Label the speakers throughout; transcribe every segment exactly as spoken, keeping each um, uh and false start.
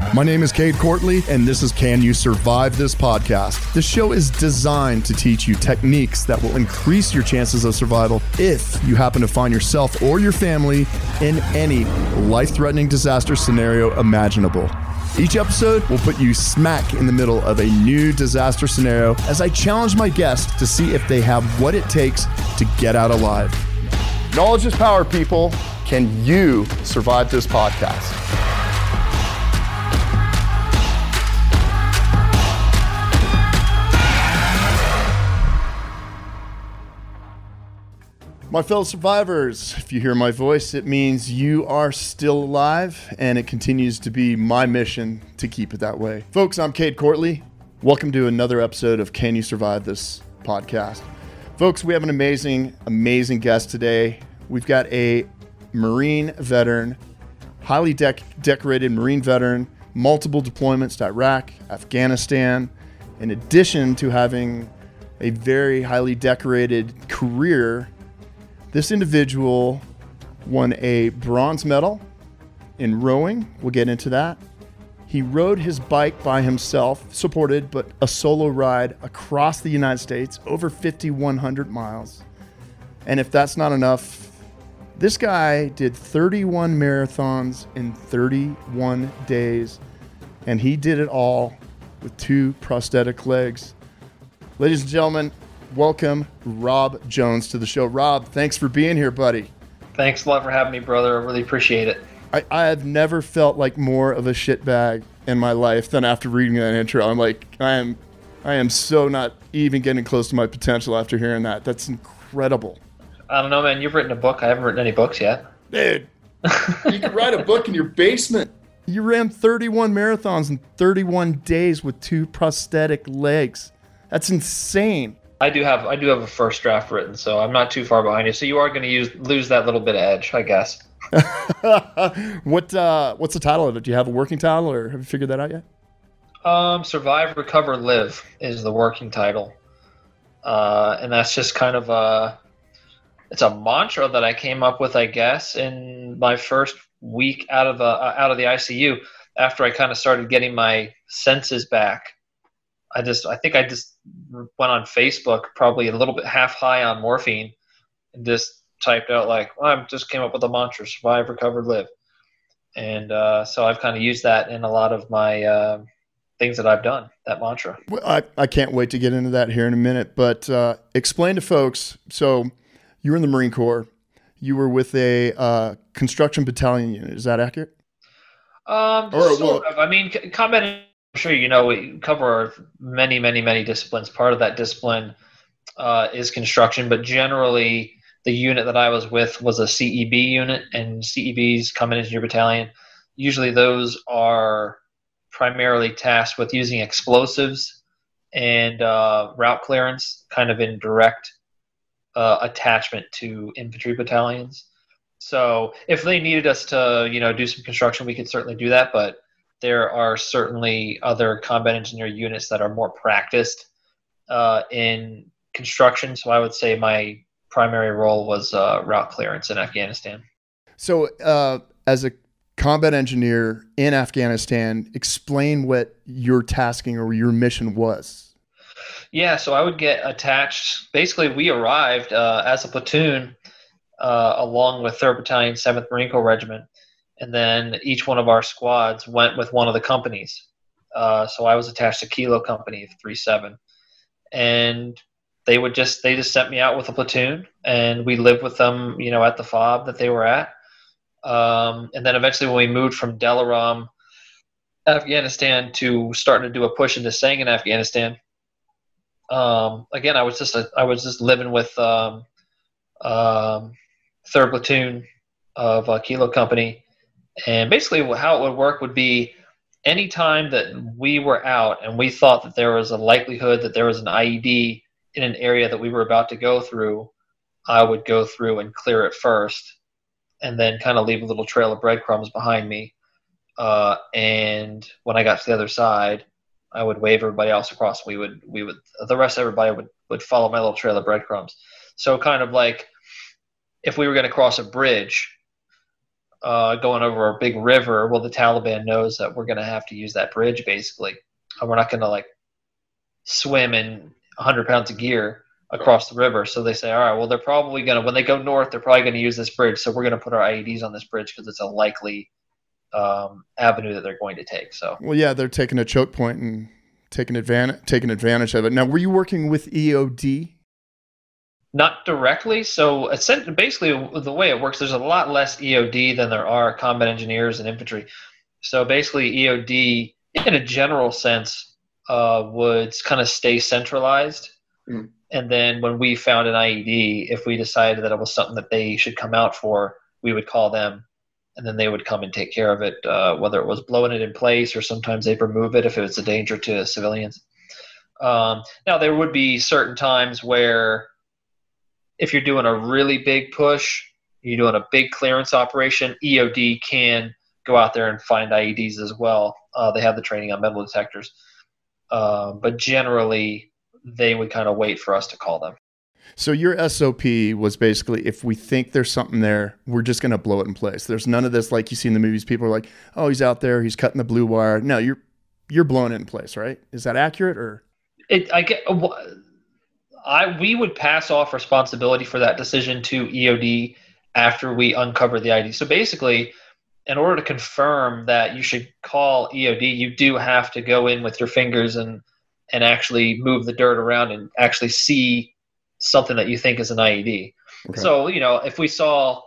Speaker 1: My name is Cade Courtley, and this is Can You Survive This Podcast. This show is designed to teach you techniques that will increase your chances of survival if you happen to find yourself or your family in any life-threatening disaster scenario imaginable. Each episode will put you smack in the middle of a new disaster scenario as I challenge my guests to see if they have what it takes to get out alive. Knowledge is power, people. Can you survive this podcast? My fellow survivors, if you hear my voice, it means you are still alive, and it continues to be my mission to keep it that way. Folks, I'm Cade Courtley. Welcome to another episode of Can You Survive This Podcast? Folks, we have an amazing, amazing guest today. We've got a Marine veteran, highly dec- decorated Marine veteran, multiple deployments to Iraq, Afghanistan, in addition to having a very highly decorated career. This individual won a bronze medal in rowing. We'll get into that. He rode his bike by himself, supported, but a solo ride across the United States, over fifty-one hundred miles. And if that's not enough, this guy did thirty-one marathons in thirty-one days, and he did it all with two prosthetic legs. Ladies and gentlemen, welcome Rob Jones to the show. Rob, thanks for being here, buddy.
Speaker 2: Thanks a lot for having me, brother. I really appreciate it.
Speaker 1: I, I have never felt like more of a shitbag in my life than after reading that intro. I'm like, I am, I am so not even getting close to my potential after hearing that. That's incredible.
Speaker 2: I don't know, man. You've written a book. I haven't written any books yet.
Speaker 1: Dude, you can write a book in your basement. You ran thirty-one marathons in thirty-one days with two prosthetic legs. That's insane.
Speaker 2: I do have I do have a first draft written, so I'm not too far behind you. So you are going to use lose that little bit of edge, I guess.
Speaker 1: what uh, what's the title of it? Do you have a working title, or have you figured that out yet?
Speaker 2: Um, Survive, Recover, Live is the working title, uh, and that's just kind of a it's a mantra that I came up with, I guess, in my first week out of the uh, out of the I C U after I kind of started getting my senses back. I just, I think I just went on Facebook, probably a little bit half high on morphine, and just typed out like, well, I just came up with a mantra: survive, recover, live. And uh, so I've kind of used that in a lot of my uh, things that I've done, that mantra.
Speaker 1: Well, I, I can't wait to get into that here in a minute, but uh, explain to folks. So you were in the Marine Corps. You were with a uh, construction battalion unit. Is that accurate?
Speaker 2: Um,
Speaker 1: or,
Speaker 2: sort
Speaker 1: well,
Speaker 2: of. I mean, combat. I'm sure you know we cover many, many, many disciplines. Part of that discipline uh, is construction, but generally the unit that I was with was a C E B unit, and C E Bs, Combat Engineer Battalion. Usually those are primarily tasked with using explosives and uh, route clearance, kind of in direct uh, attachment to infantry battalions. So if they needed us to, you know, do some construction, we could certainly do that, but there are certainly other combat engineer units that are more practiced uh, in construction. So I would say my primary role was uh, route clearance in Afghanistan.
Speaker 1: So uh, as a combat engineer in Afghanistan, explain what your tasking or your mission was.
Speaker 2: Yeah, so I would get attached. Basically, we arrived uh, as a platoon uh, along with third Battalion, seventh Marine Corps Regiment. And then each one of our squads went with one of the companies. Uh, so I was attached to Kilo Company three seven, and they would just they just sent me out with a platoon, and we lived with them, you know, at the FOB that they were at. Um, and then eventually, when we moved from Delaram, Afghanistan, to starting to do a push into Sangin, Afghanistan, um, again I was just a, I was just living with um, um, third platoon of uh, Kilo Company. And basically how it would work would be any time that we were out and we thought that there was a likelihood that there was an I E D in an area that we were about to go through, I would go through and clear it first and then kind of leave a little trail of breadcrumbs behind me. Uh, and when I got to the other side, I would wave everybody else across. We would, we would, the rest of everybody would, would follow my little trail of breadcrumbs. So kind of like if we were going to cross a bridge, uh, going over a big river. Well, the Taliban knows that we're going to have to use that bridge basically. And we're not going to like swim in one hundred pounds of gear across the river. So they say, all right, well, they're probably going to, when they go north, they're probably going to use this bridge. So we're going to put our I E Ds on this bridge because it's a likely um, avenue that they're going to take. So,
Speaker 1: well, yeah, they're taking a choke point and taking advantage, taking advantage of it. Now, were you working with E O D?
Speaker 2: Not directly. So basically the way it works, there's a lot less E O D than there are combat engineers and infantry. So basically E O D, in a general sense, uh, would kind of stay centralized. Mm. And then when we found an I E D, if we decided that it was something that they should come out for, we would call them, and then they would come and take care of it, uh, whether it was blowing it in place or sometimes they'd remove it if it was a danger to civilians. Um, now, there would be certain times where if you're doing a really big push, you're doing a big clearance operation, E O D can go out there and find I E Ds as well. Uh, they have the training on metal detectors. Uh, but generally, they would kind of wait for us to call them.
Speaker 1: So your S O P was basically, if we think there's something there, we're just going to blow it in place. There's none of this like you see in the movies. People are like, oh, he's out there, he's cutting the blue wire. No, you're you're blowing it in place, right? Is that accurate? Or
Speaker 2: it, I get, I we would pass off responsibility for that decision to E O D after we uncover the I E D. So basically, in order to confirm that you should call E O D, you do have to go in with your fingers and and actually move the dirt around and actually see something that you think is an I E D. Okay. So, you know, if we saw,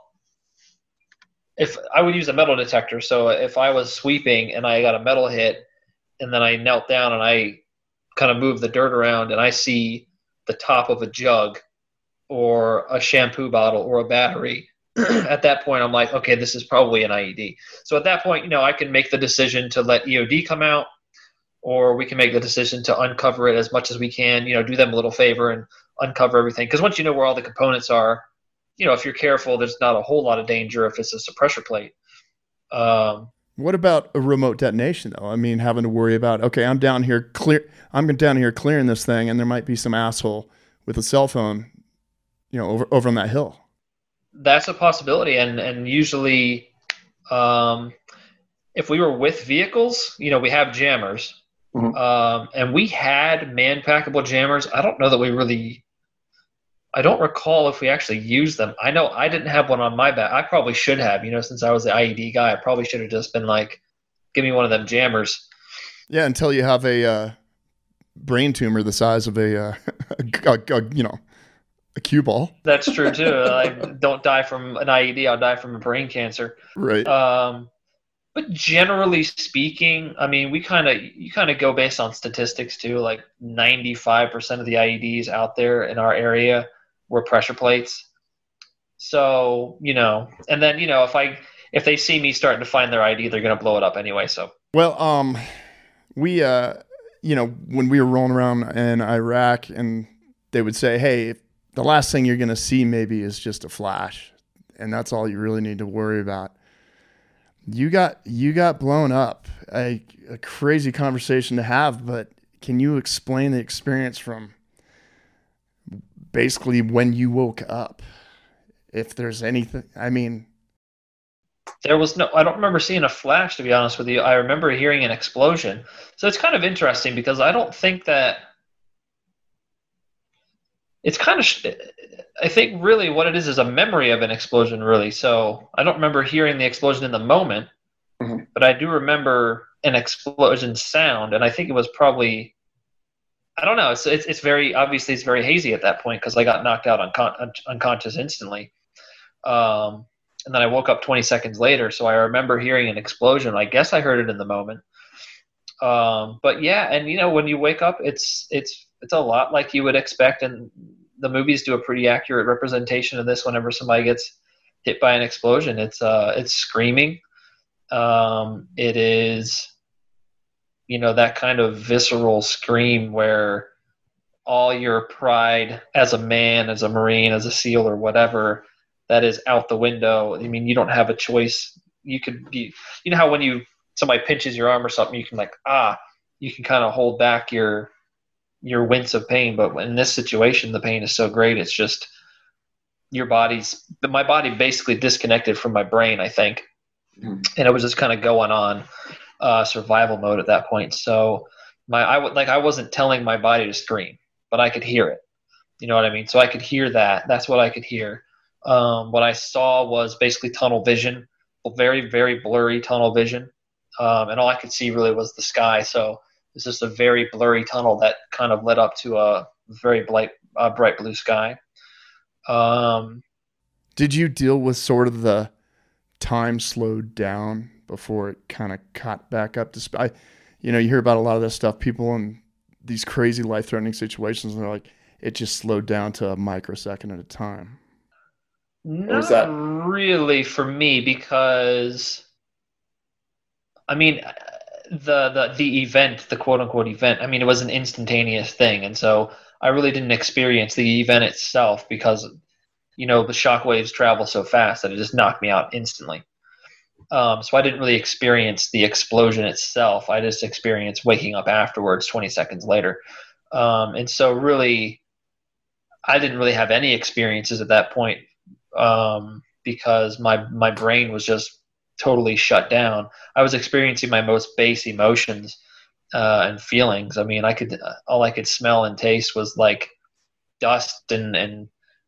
Speaker 2: if I would use a metal detector. So if I was sweeping and I got a metal hit and then I knelt down and I kind of moved the dirt around and I see the top of a jug or a shampoo bottle or a battery, at that point I'm like, okay, this is probably an I E D. So at that point, you know, I can make the decision to let E O D come out, or we can make the decision to uncover it as much as we can, you know, do them a little favor and uncover everything. Because once you know where all the components are, you know, if you're careful, there's not a whole lot of danger if it's a suppressor plate. Um,
Speaker 1: what about a remote detonation, though? I mean, having to worry about, okay, I'm down here clear, I'm down here clearing this thing, and there might be some asshole with a cell phone, you know, over over on that hill.
Speaker 2: That's a possibility, and and usually, um, if we were with vehicles, you know, we have jammers. Mm-hmm. Um, and we had man-packable jammers. I don't know that we really – I don't recall if we actually used them. I know I didn't have one on my back. I probably should have. You know, since I was the I E D guy, I probably should have just been like, give me one of them jammers.
Speaker 1: Yeah, until you have a uh, brain tumor the size of a, uh, a, a, a, you know, a cue ball.
Speaker 2: That's true, too. I don't die from an I E D. I'll die from a brain cancer.
Speaker 1: Right.
Speaker 2: Um But generally speaking, I mean, we kind of you kind of go based on statistics too. Like ninety-five percent of the I E Ds out there in our area were pressure plates. So you know, and then you know, if I if they see me starting to find their I E D, they're going to blow it up anyway. So
Speaker 1: well, um, we uh, you know, when we were rolling around in Iraq, and they would say, hey, the last thing you're going to see maybe is just a flash, and that's all you really need to worry about. You got you got blown up. A, a crazy conversation to have, but can you explain the experience from basically when you woke up? If there's anything, I mean,
Speaker 2: there was no. I don't remember seeing a flash, to be honest with you. I remember hearing an explosion. So it's kind of interesting because I don't think that. It's kind of. I think really what it is is a memory of an explosion, really. So I don't remember hearing the explosion in the moment, mm-hmm. but I do remember an explosion sound, and I think it was probably, I don't know, it's it's, it's very, obviously it's very hazy at that point because I got knocked out uncon- un- unconscious instantly. Um, and then I woke up twenty seconds later, so I remember hearing an explosion. I guess I heard it in the moment. Um, but yeah, and you know, when you wake up, it's it's it's a lot like you would expect, and the movies do a pretty accurate representation of this. Whenever somebody gets hit by an explosion, it's uh, it's screaming. Um, it is, you know, that kind of visceral scream where all your pride as a man, as a Marine, as a SEAL, or whatever, that is out the window. I mean, you don't have a choice. You could be, you know, how when you somebody pinches your arm or something, you can like ah, you can kind of hold back your. your wince of pain, but in this situation, the pain is so great. It's just your body's, my body basically disconnected from my brain, I think. and it was just kind of going on uh, survival mode at that point. So my I would like I wasn't telling my body to scream, but I could hear it. You know what I mean? So I could hear that. That's what I could hear. Um, what I saw was basically tunnel vision, very very blurry tunnel vision, um, and all I could see really was the sky. So it's just a very blurry tunnel that kind of led up to a very bright, uh, bright blue sky. Um,
Speaker 1: Did you deal with sort of the time slowed down before it kind of caught back up to sp- I, you know, you hear about a lot of this stuff, people in these crazy life-threatening situations, and they're like, it just slowed down to a microsecond at a time.
Speaker 2: Not that- really for me, because I mean, the, the the event, the quote unquote event, I mean, it was an instantaneous thing, and so I really didn't experience the event itself because, you know, the shock waves travel so fast that it just knocked me out instantly. Um, so I didn't really experience the explosion itself. I just experienced waking up afterwards, twenty seconds later. Um, and so really, I didn't really have any experiences at that point um, because my my brain was just totally shut down. I was experiencing my most base emotions uh, and feelings. I mean, I could all I could smell and taste was like dust and and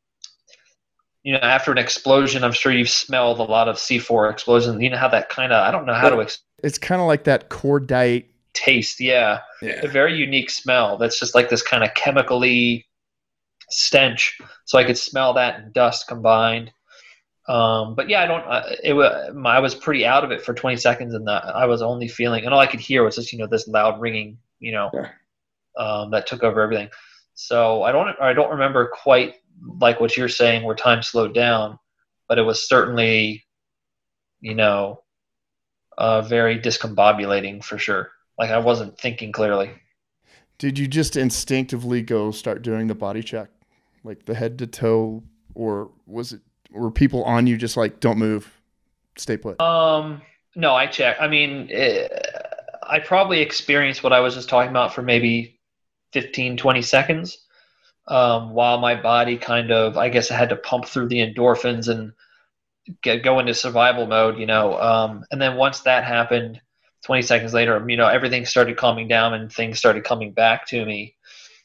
Speaker 2: you know, after an explosion, I'm sure you've smelled a lot of C four explosions. You know how that kind of, I don't know how to explain.
Speaker 1: It's kind of like that cordite
Speaker 2: taste. Yeah.
Speaker 1: yeah.
Speaker 2: A very unique smell. That's just like this kind of chemically stench. So I could smell that and dust combined. Um, but yeah, I don't, uh, it was, I was pretty out of it for twenty seconds, and the, I was only feeling, and all I could hear was just, you know, this loud ringing, you know,
Speaker 3: yeah.
Speaker 2: um, that took over everything. So I don't, I don't remember quite like what you're saying where time slowed down, but it was certainly, you know, uh, very discombobulating for sure. Like I wasn't thinking clearly.
Speaker 1: Did you just instinctively go start doing the body check, like the head to toe, or was it, were people on you just like, don't move, stay put?
Speaker 2: Um, no, I checked. I mean, it, I probably experienced what I was just talking about for maybe fifteen, twenty seconds. Um, while my body kind of, I guess I had to pump through the endorphins and get, go into survival mode, you know. Um, and then once that happened, twenty seconds later, you know, everything started calming down and things started coming back to me.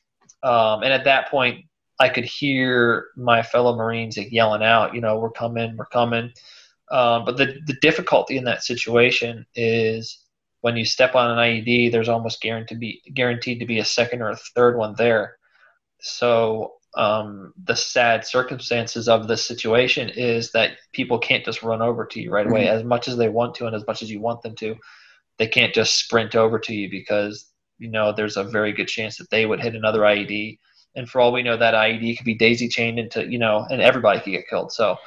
Speaker 2: Um, and at that point, I could hear my fellow Marines like, yelling out, you know, we're coming, we're coming. Um, but the, the difficulty in that situation is when you step on an I E D, there's almost guaranteed to be, guaranteed to be a second or a third one there. So um, the sad circumstances of this situation is that people can't just run over to you right away. Mm-hmm. As much as they want to and as much as you want them to, they can't just sprint over to you because, you know, there's a very good chance that they would hit another I E D. And for all we know, that I E D could be daisy chained into, you know, and everybody could get killed. So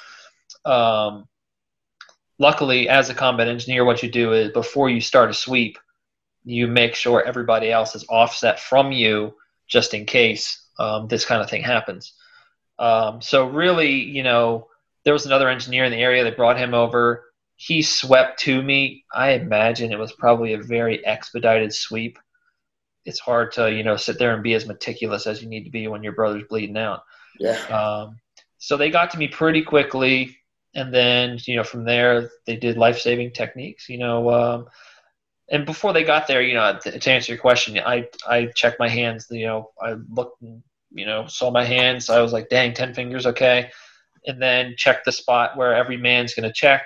Speaker 2: um, luckily, as a combat engineer, what you do is before you start a sweep, you make sure everybody else is offset from you just in case um, this kind of thing happens. Um, so really, you know, there was another engineer in the area that brought him over. He swept to me. I imagine it was probably a very expedited sweep. It's hard to, you know, sit there and be as meticulous as you need to be when your brother's bleeding out.
Speaker 3: Yeah.
Speaker 2: Um, so they got to me pretty quickly. And then, you know, from there, they did life-saving techniques, you know. Um, and before they got there, you know, to, to answer your question, I I checked my hands. You know, I looked, and, you know, saw my hands. I was like, dang, ten fingers, okay. And then checked the spot where every man's going to check.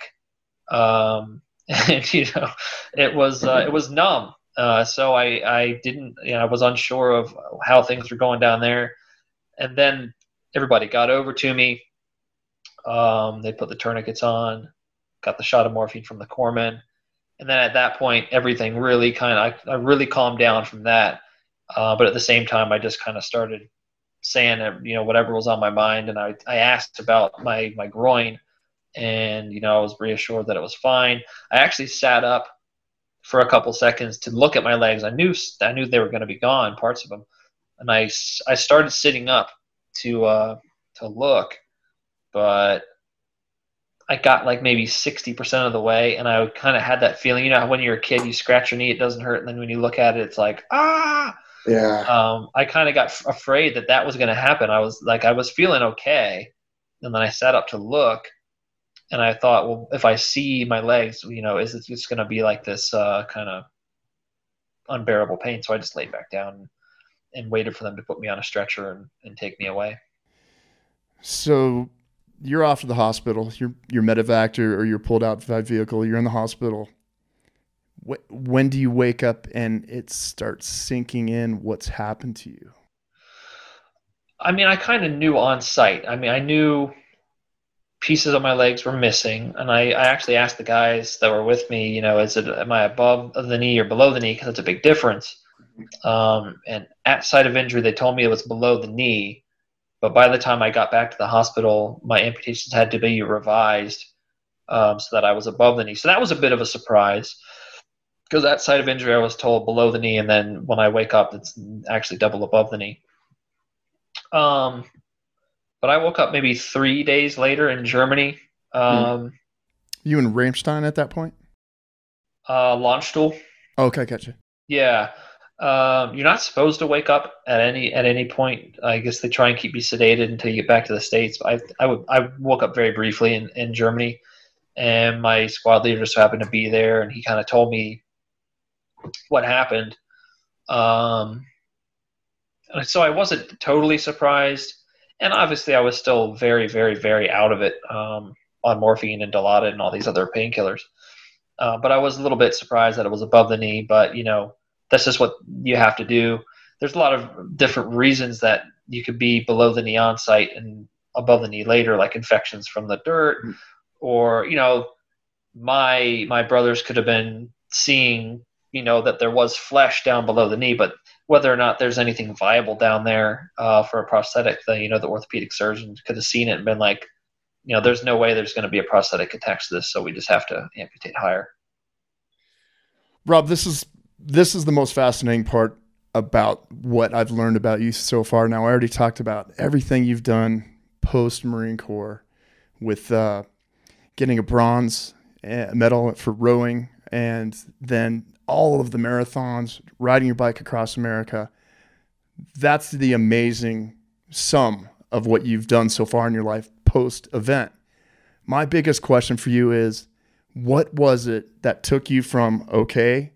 Speaker 2: Um, and, you know, it was uh, it was numb. Uh, so I, I didn't, you know, I was unsure of how things were going down there. And then everybody got over to me. Um, they put the tourniquets on, got the shot of morphine from the corpsman. And then at that point, everything really kind of, I, I really calmed down from that. Uh, but at the same time, I just kind of started saying, you know, whatever was on my mind. And I, I asked about my, my groin, and, you know, I was reassured that it was fine. I actually sat up for a couple seconds to look at my legs. I knew, I knew they were going to be gone, parts of them. And I, I started sitting up to, uh, to look, but I got like maybe sixty percent of the way, and I kind of had that feeling, you know, how when you're a kid, you scratch your knee, it doesn't hurt. And then when you look at it, it's like, ah,
Speaker 3: yeah.
Speaker 2: Um, I kind of got f- afraid that that was going to happen. I was like, I was feeling okay. And then I sat up to look, And I thought, well, if I see my legs, you know, is it just going to be like this uh, kind of unbearable pain? So I just laid back down and waited for them to put me on a stretcher and, and take me away.
Speaker 1: So you're off to the hospital. You're you're medevaced or you're pulled out by vehicle. You're in the hospital. When do you wake up and it starts sinking in what's happened to you?
Speaker 2: I mean, I kind of knew on sight. I mean, I knew pieces of my legs were missing, and I, I actually asked the guys that were with me, you know, is it am I above the knee or below the knee? Because it's a big difference. Um, and at site of injury, they told me it was below the knee, but by the time I got back to the hospital, my amputations had to be revised um, so that I was above the knee. So that was a bit of a surprise, because at site of injury, I was told below the knee, and then when I wake up, it's actually double above the knee. Um, but I woke up maybe three days later in Germany. Um,
Speaker 1: you in Ramstein at that point?
Speaker 2: Uh, Landstuhl.
Speaker 1: Okay, gotcha.
Speaker 2: Yeah. Um, you're not supposed to wake up at any at any point. I guess they try and keep you sedated until you get back to the States. I I, would, I woke up very briefly in, in Germany, and my squad leader just happened to be there, and he kind of told me what happened. Um, so I wasn't totally surprised, and obviously I was still very, very, very out of it um, on morphine and Dilaudid and all these other painkillers. Uh, but I was a little bit surprised that it was above the knee. But you know, that's just what you have to do. There's a lot of different reasons that you could be below the knee on site and above the knee later, like infections from the dirt, mm-hmm. or you know, my my brothers could have been seeing, you know, that there was flesh down below the knee, but whether or not there's anything viable down there uh, for a prosthetic, the, you know, the orthopedic surgeon could have seen it and been like, you know, there's no way there's going to be a prosthetic attached to this, so we just have to amputate higher.
Speaker 1: Rob, this is this is the most fascinating part about what I've learned about you so far. Now, I already talked about everything you've done post Marine Corps with uh, getting a bronze medal for rowing, and then all of the marathons, riding your bike across America. That's the amazing sum of what you've done so far in your life post-event. My biggest question for you is, what was it that took you from, okay,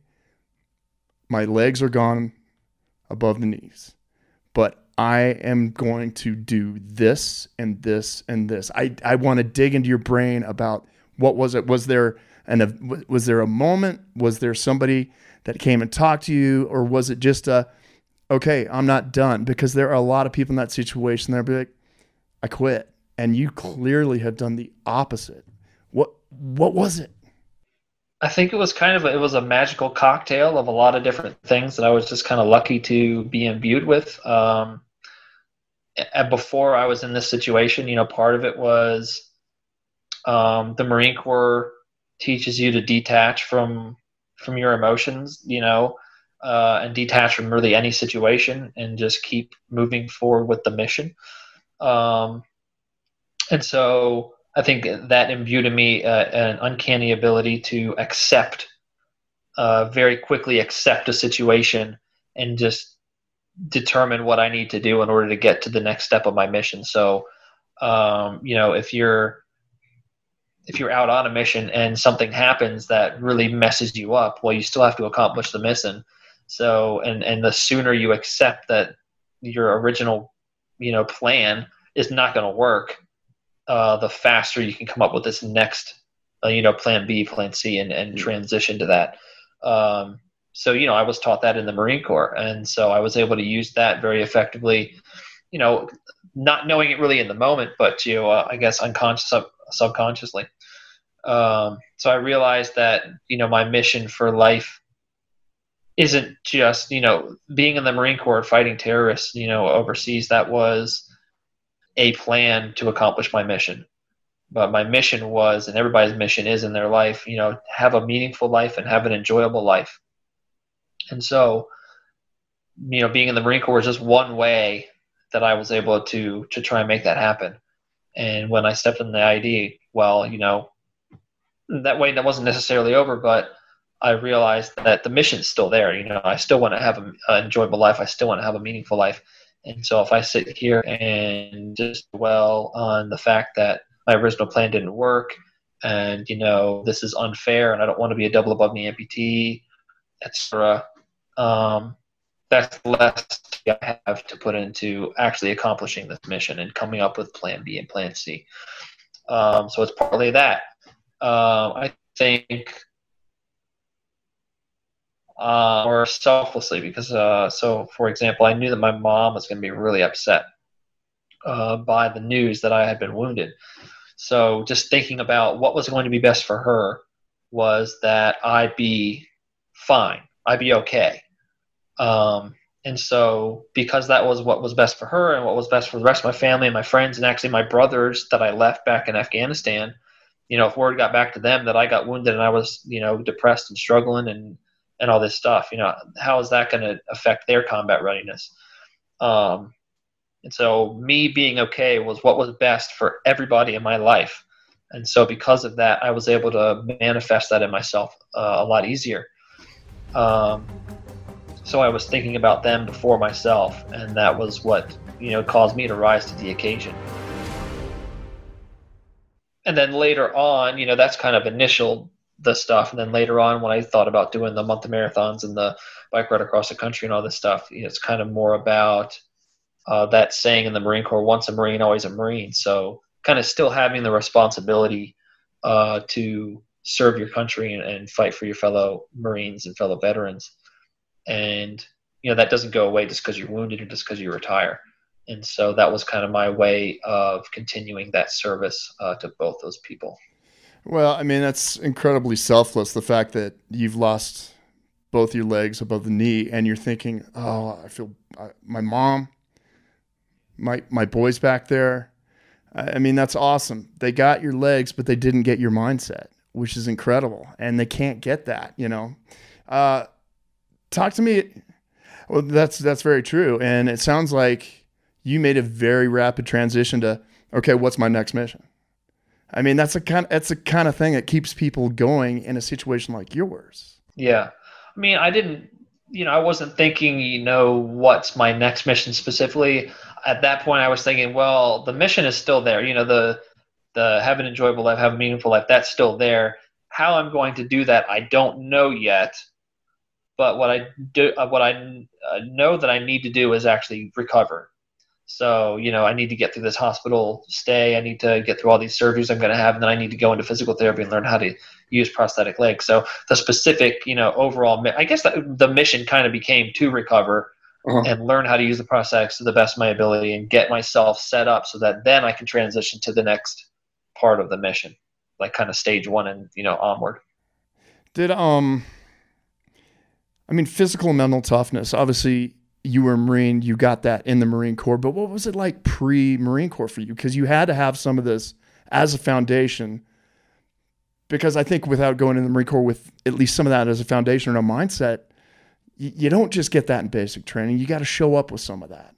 Speaker 1: my legs are gone above the knees, but I am going to do this and this and this. I, I want to dig into your brain about what was it? Was there an, was there a moment? Was there somebody that came and talked to you, or was it just a, okay, I'm not done? Because there are a lot of people in that situation that be like, I quit. And you clearly have done the opposite. What what was it?
Speaker 2: I think it was kind of a, it was a magical cocktail of a lot of different things that I was just kind of lucky to be imbued with. Um, and before I was in this situation, you know, part of it was um, the Marine Corps teaches you to detach from from your emotions, you know, uh, and detach from really any situation and just keep moving forward with the mission. Um, and so I think that imbued in me uh, an uncanny ability to accept, uh, very quickly accept a situation and just determine what I need to do in order to get to the next step of my mission. So, um, you know, if you're if you're out on a mission and something happens that really messes you up, well, you still have to accomplish the mission. So, and and the sooner you accept that your original, you know, plan is not going to work, uh, the faster you can come up with this next, uh, you know, plan B, plan C, and, and transition to that. Um, so, you know, I was taught that in the Marine Corps. And so I was able to use that very effectively, you know, not knowing it really in the moment, but, you know, uh, I guess unconscious, sub- subconsciously. Um, so I realized that, you know, my mission for life isn't just, you know, being in the Marine Corps fighting terrorists, you know, overseas. That was a plan to accomplish my mission. But my mission was, and everybody's mission is in their life, you know, have a meaningful life and have an enjoyable life. And so, you know, being in the Marine Corps was just one way that I was able to to try and make that happen. And when I stepped in the I D, well, you know, that way that wasn't necessarily over, but I realized that the mission's still there. You know, I still want to have an enjoyable life. I still want to have a meaningful life. And so if I sit here and just dwell on the fact that my original plan didn't work, and you know this is unfair, and I don't want to be a double above knee amputee, et cetera. Um, that's less I have to put into actually accomplishing this mission and coming up with Plan B and Plan C. Um, so it's partly that. Uh, I think uh, or selflessly because, uh, so for example, I knew that my mom was going to be really upset uh, by the news that I had been wounded. So just thinking about what was going to be best for her was that I'd be fine. I'd be okay. Um, and so because that was what was best for her and what was best for the rest of my family and my friends and actually my brothers that I left back in Afghanistan, you know, if word got back to them that I got wounded and I was, you know, depressed and struggling and, and all this stuff, you know, how is that going to affect their combat readiness? Um, and so me being okay was what was best for everybody in my life. And so because of that, I was able to manifest that in myself uh, a lot easier. Um, so I was thinking about them before myself, and that was what, you know, caused me to rise to the occasion. And then later on, you know, that's kind of initial the stuff. And then later on, when I thought about doing the month of marathons and the bike ride across the country and all this stuff, you know, it's kind of more about uh, that saying in the Marine Corps, once a Marine, always a Marine. So kind of still having the responsibility uh, to serve your country and, and fight for your fellow Marines and fellow veterans. And, you know, that doesn't go away just because you're wounded or just because you retire. And so that was kind of my way of continuing that service uh, to both those people.
Speaker 1: Well, I mean, that's incredibly selfless, the fact that you've lost both your legs above the knee and you're thinking, oh, I feel uh, my mom, my my boys back there. I mean, that's awesome. They got your legs, but they didn't get your mindset, which is incredible. And they can't get that, you know. Uh, talk to me. Well, that's that's very true. And it sounds like you made a very rapid transition to, okay, what's my next mission? I mean, that's a kind of, that's the kind of thing that keeps people going in a situation like yours.
Speaker 2: Yeah. I mean, I didn't, you know, I wasn't thinking, you know, what's my next mission specifically. At that point, I was thinking, well, the mission is still there. You know, the, the have an enjoyable life, have a meaningful life, that's still there. How I'm going to do that, I don't know yet. But what I do, what I know that I need to do is actually recover. So, you know, I need to get through this hospital stay. I need to get through all these surgeries I'm going to have. And then I need to go into physical therapy and learn how to use prosthetic legs. So the specific, you know, overall, I guess the, the mission kind of became to recover uh-huh. and learn how to use the prosthetics to the best of my ability and get myself set up so that then I can transition to the next part of the mission, like kind of stage one and, you know, onward.
Speaker 1: Did, um, I mean, physical and mental toughness, obviously, you were a Marine, you got that in the Marine Corps, but what was it like pre-Marine Corps for you? Because you had to have some of this as a foundation, because I think without going in the Marine Corps with at least some of that as a foundation or a mindset, you, you don't just get that in basic training. You got to show up with some of that.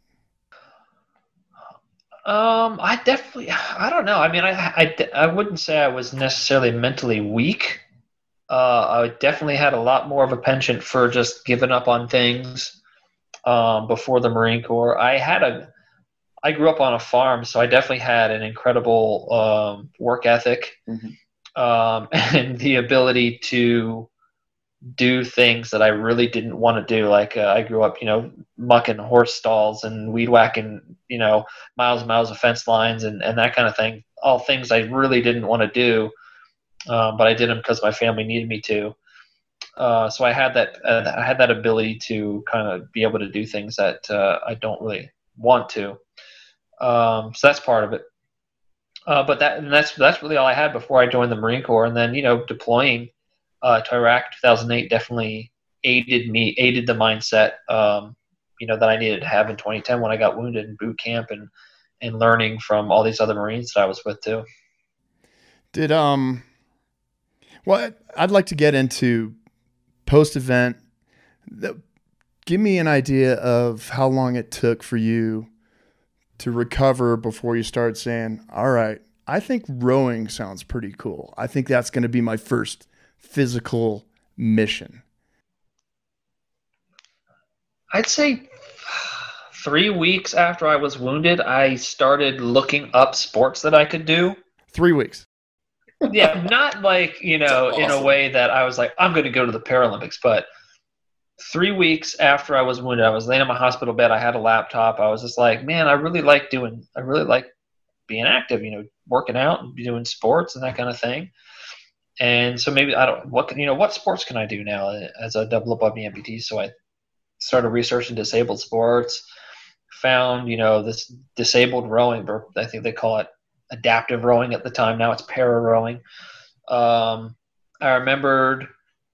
Speaker 2: Um, I definitely, I don't know. I mean, I, I, I wouldn't say I was necessarily mentally weak. Uh, I definitely had a lot more of a penchant for just giving up on things. Um, before the Marine Corps, I had a, I grew up on a farm, so I definitely had an incredible um, work ethic mm-hmm. um, and the ability to do things that I really didn't want to do. Like uh, I grew up, you know, mucking horse stalls and weed whacking, you know, miles and miles of fence lines and, and that kind of thing. All things I really didn't want to do, um, but I did them because my family needed me to. Uh, so I had that uh, I had that ability to kind of be able to do things that uh, I don't really want to. Um, so that's part of it. Uh, but that and that's that's really all I had before I joined the Marine Corps. And then you know deploying uh, to Iraq two thousand eight definitely aided me aided the mindset um, you know that I needed to have in twenty ten when I got wounded in boot camp and and learning from all these other Marines that I was with too.
Speaker 1: Did um, well, I'd like to get into post-event, give me an idea of how long it took for you to recover before you started saying, all right, I think rowing sounds pretty cool. I think that's going to be my first physical mission.
Speaker 2: I'd say three weeks after I was wounded, I started looking up sports that I could do.
Speaker 1: Three weeks.
Speaker 2: Yeah, not like, you know,
Speaker 1: awesome.
Speaker 2: in a way that I was like, I'm going to go to the Paralympics. But three weeks after I was wounded, I was laying in my hospital bed. I had a laptop. I was just like, man, I really like doing, I really like being active, you know, working out and doing sports and that kind of thing. And so maybe I don't, what can, you know, what sports can I do now as a double above knee amputee? So I started researching disabled sports, found, you know, this disabled rowing, or I think they call it adaptive rowing at the time. Now it's para rowing. Um, I remembered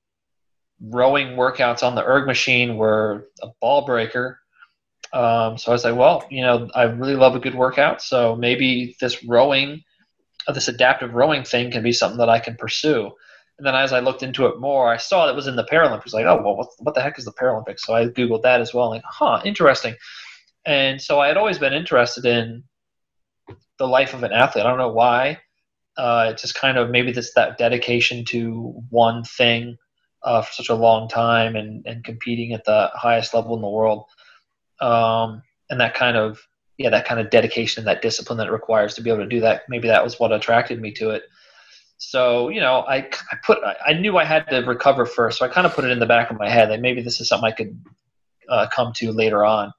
Speaker 2: rowing workouts on the erg machine were a ball breaker. Um, so I was like, well, you know, I really love a good workout. So maybe this rowing, uh, this adaptive rowing thing can be something that I can pursue. And then as I looked into it more, I saw that it was in the Paralympics. Like, oh, well, what, what the heck is the Paralympics? So I Googled that as well. Like, huh, interesting. And so I had always been interested in the life of an athlete. I don't know why. Uh, just kind of maybe this that dedication to one thing uh, for such a long time and, and competing at the highest level in the world. Um, and that kind of, yeah, that kind of dedication and that discipline that it requires to be able to do that. Maybe that was what attracted me to it. So, you know, I, I put, I knew I had to recover first. So I kind of put it in the back of my head that maybe this is something I could uh, come to later on.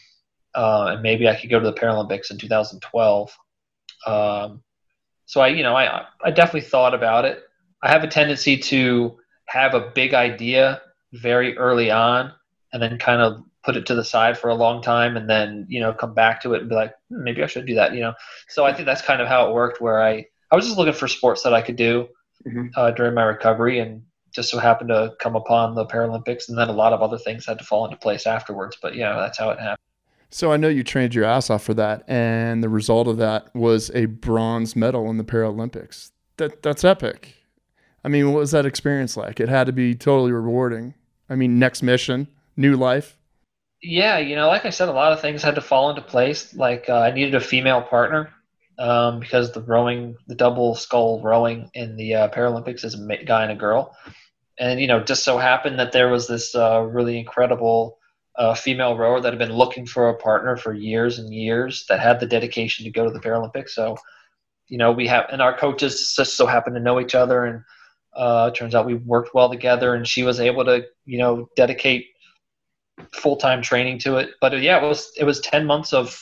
Speaker 2: Uh, and maybe I could go to the Paralympics in two thousand twelve. Um, so I, you know, I, I definitely thought about it. I have a tendency to have a big idea very early on and then kind of put it to the side for a long time and then, you know, come back to it and be like, hmm, maybe I should do that, you know? So I think that's kind of how it worked, where I, I was just looking for sports that I could do mm-hmm. uh, during my recovery, and just so happened to come upon the Paralympics, and then a lot of other things had to fall into place afterwards. But yeah, that's how it happened.
Speaker 1: So I know you trained your ass off for that, and the result of that was a bronze medal in the Paralympics. That that's epic. I mean, what was that experience like? It had to be totally rewarding. I mean, next mission, new life.
Speaker 2: Yeah, you know, like I said, a lot of things had to fall into place. Like uh, I needed a female partner um, because the rowing, the double scull rowing in the uh, Paralympics is a guy and a girl. And, you know, just so happened that there was this uh, really incredible uh, female rower that had been looking for a partner for years and years that had the dedication to go to the Paralympics. So, you know, we have, and our coaches just so happened to know each other, and uh, it turns out we worked well together, and she was able to, you know, dedicate full-time training to it. But uh, yeah, it was, it was ten months of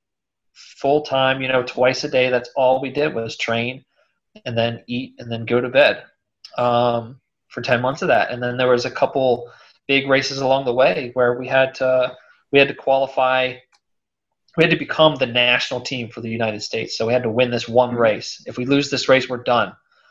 Speaker 2: full-time, you know, twice a day. That's all we did was train and then eat and then go to bed um, for ten months of that. And then there was a couple big races along the way where we had to, we had to qualify. We had to become the national team for the United States. So we had to win this one race. If we lose this race, we're done.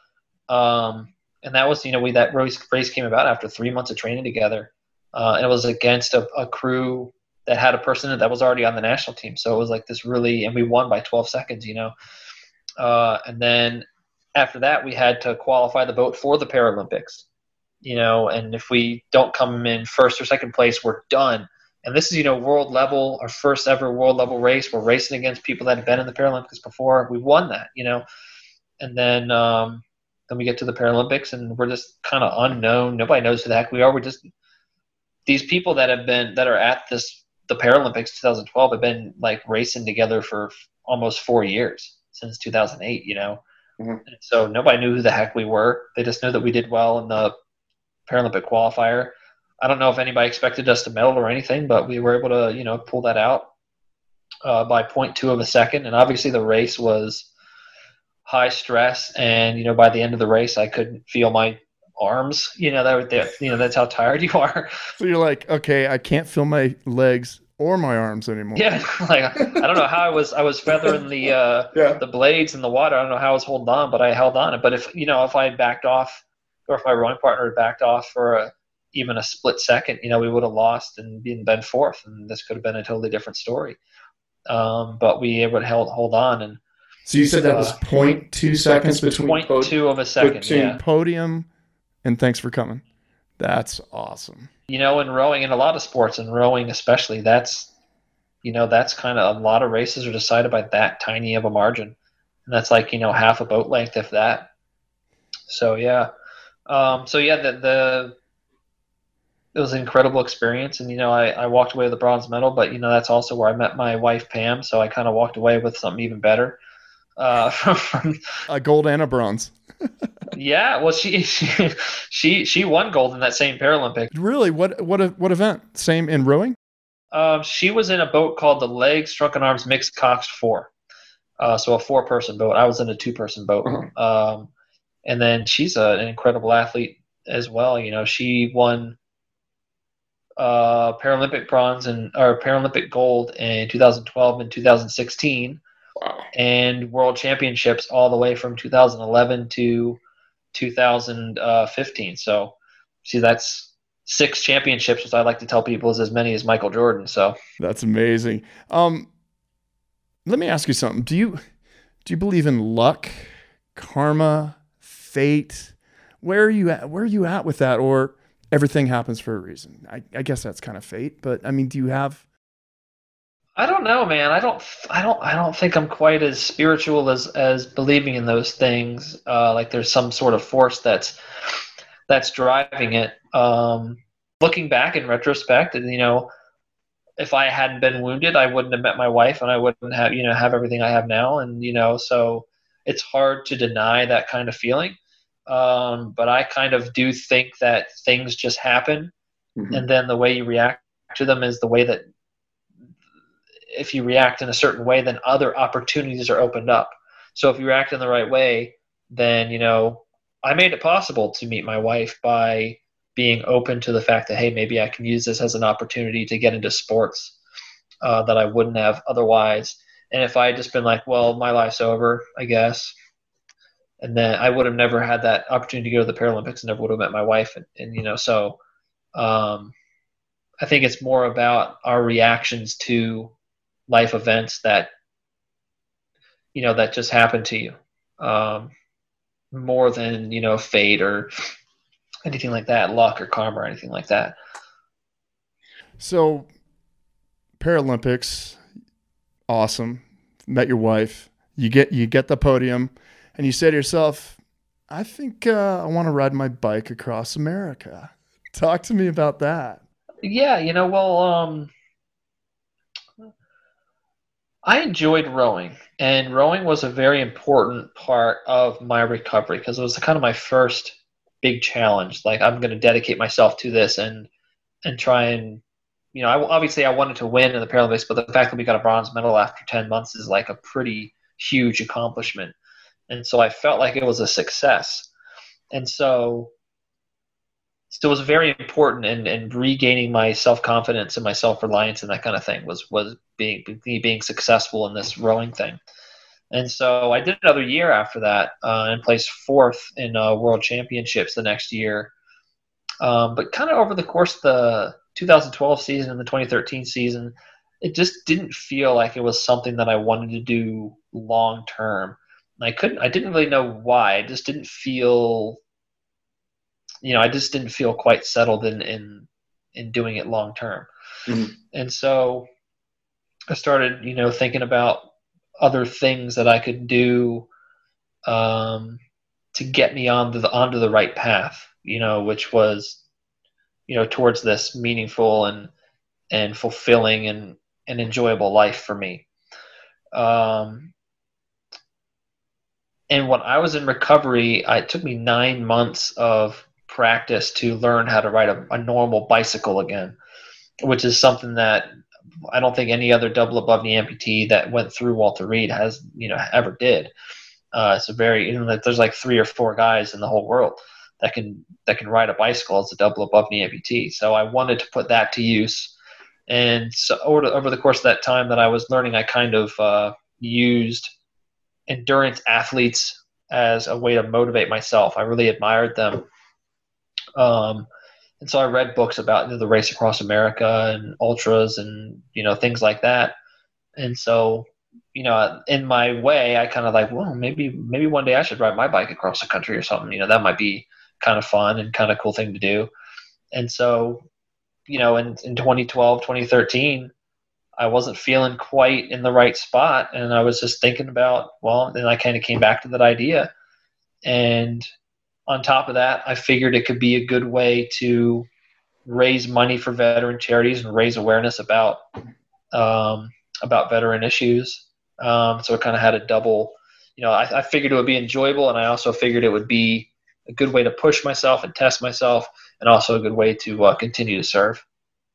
Speaker 2: Um, and that was, you know, we, that race, race came about after three months of training together. Uh, and it was against a, a crew that had a person that was already on the national team. So it was like this really, and we won by twelve seconds, you know. Uh, and then after that, we had to qualify the boat for the Paralympics, you know, and if we don't come in first or second place, we're done. And this is, you know, world level, our first ever world level race. We're racing against people that have been in the Paralympics before. We won that, you know. And then um, then we get to the Paralympics, and we're just kind of unknown. Nobody knows who the heck we are. We're just these people that have been that are at this the Paralympics twenty twelve have been like racing together for almost four years since two thousand eight, you know. Mm-hmm. And so nobody knew who the heck we were. They just knew that we did well in the Paralympic qualifier. I don't know if anybody expected us to medal or anything, but we were able to, you know, pull that out uh, by zero point two of a second. And obviously the race was high stress, and you know, by the end of the race, I couldn't feel my arms. You know, that, that you know, that's how tired you are.
Speaker 1: So you're like, okay, I can't feel my legs or my arms anymore.
Speaker 2: Yeah, like I don't know how I was. I was feathering the uh, yeah. the blades in the water. I don't know how I was holding on, but I held on it. But if you know, if I had backed off, or if my rowing partner had backed off for a, even a split second, you know, we would have lost and been, been fourth, and this could have been a totally different story. Um, but we able to hold hold on. And
Speaker 1: so you said that uh, was zero point two seconds between
Speaker 2: zero point two of a second
Speaker 1: between
Speaker 2: yeah.
Speaker 1: podium and thanks for coming. That's awesome.
Speaker 2: You know, in rowing, in a lot of sports, and rowing especially, that's you know that's kind of a lot of races are decided by that tiny of a margin, and that's like you know half a boat length, if that. So yeah, um, so yeah, the the. It was an incredible experience, and you know, I, I walked away with a bronze medal. But you know, that's also where I met my wife Pam. So I kind of walked away with something even better. Uh, from, from
Speaker 1: a gold and a bronze.
Speaker 2: Yeah, well, she, she she she won gold in that same Paralympic.
Speaker 1: Really? What what what event? Same in rowing?
Speaker 2: Um, she was in a boat called the Legs Shrunken Arms Mixed Coxed Four. Uh, so a four person boat. I was in a two person boat. Uh-huh. Um, and then she's a, an incredible athlete as well. You know, she won uh, Paralympic bronze and or Paralympic gold in two thousand twelve and two thousand sixteen, wow. And world championships all the way from two thousand eleven to two thousand fifteen. So, see, that's six championships, which I like to tell people is as many as Michael Jordan. So
Speaker 1: that's amazing. Um, let me ask you something. Do you do you believe in luck, karma, fate? Where are you at? Where are you at with that? Or everything happens for a reason? I, I guess that's kind of fate. But I mean, do you have?
Speaker 2: I don't know, man. I don't. I don't. I don't think I'm quite as spiritual as as believing in those things. Uh, like there's some sort of force that's that's driving it. Um, looking back in retrospect, and you know, if I hadn't been wounded, I wouldn't have met my wife, and I wouldn't have you know have everything I have now. And you know, so it's hard to deny that kind of feeling. Um, but I kind of do think that things just happen, mm-hmm. and then the way you react to them is the way that. If you react in a certain way, then other opportunities are opened up. So if you react in the right way, then, you know, I made it possible to meet my wife by being open to the fact that, hey, maybe I can use this as an opportunity to get into sports uh, that I wouldn't have otherwise. And if I had just been like, well, my life's over, I guess, and then I would have never had that opportunity to go to the Paralympics and never would have met my wife. And, and you know, so um, I think it's more about our reactions to life events that, you know, that just happen to you, um, more than, you know, fate or anything like that, luck or karma or anything like that.
Speaker 1: So Paralympics, awesome. Met your wife, you get, you get the podium and you say to yourself, I think uh, I want to ride my bike across America. Talk to me about that.
Speaker 2: Yeah. You know, well, um, I enjoyed rowing, and rowing was a very important part of my recovery because it was kind of my first big challenge. Like, I'm going to dedicate myself to this and and try and, you know, I, obviously I wanted to win in the Paralympics, but the fact that we got a bronze medal after ten months is like a pretty huge accomplishment. And so I felt like it was a success. And so So it was very important in, in regaining my self-confidence and my self-reliance and that kind of thing was was being me being successful in this rowing thing. And so I did another year after that uh, and placed fourth in uh, world championships the next year. Um, but kind of over the course of the two thousand twelve season and the twenty thirteen season, it just didn't feel like it was something that I wanted to do long term. I couldn't. I didn't really know why. I just didn't feel. You know, I just didn't feel quite settled in in, in doing it long term. Mm-hmm. And so I started, you know, thinking about other things that I could do um, to get me onto the onto the right path, you know, which was, you know, towards this meaningful and and fulfilling and, and enjoyable life for me. Um, and when I was in recovery, I, it took me nine months of practice to learn how to ride a, a normal bicycle again, which is something that I don't think any other double above knee amputee that went through Walter Reed has, you know, ever did. Uh, it's a very, you know, there's like three or four guys in the whole world that can that can ride a bicycle as a double above knee amputee. So I wanted to put that to use, and so over the, over the course of that time that I was learning, I kind of uh, used endurance athletes as a way to motivate myself. I really admired them. Um, and so I read books about, you know, the Race Across America and ultras and, you know, things like that. And so, you know, in my way, I kind of like, well, maybe, maybe one day I should ride my bike across the country or something. You know, that might be kind of fun and kind of cool thing to do. And so, you know, in, in twenty twelve, twenty thirteen, I wasn't feeling quite in the right spot. And I was just thinking about, well, then I kind of came back to that idea. And on top of that, I figured it could be a good way to raise money for veteran charities and raise awareness about um, about veteran issues. Um, so it kind of had a double, you know, I, I figured it would be enjoyable, and I also figured it would be a good way to push myself and test myself, and also a good way to uh, continue to serve.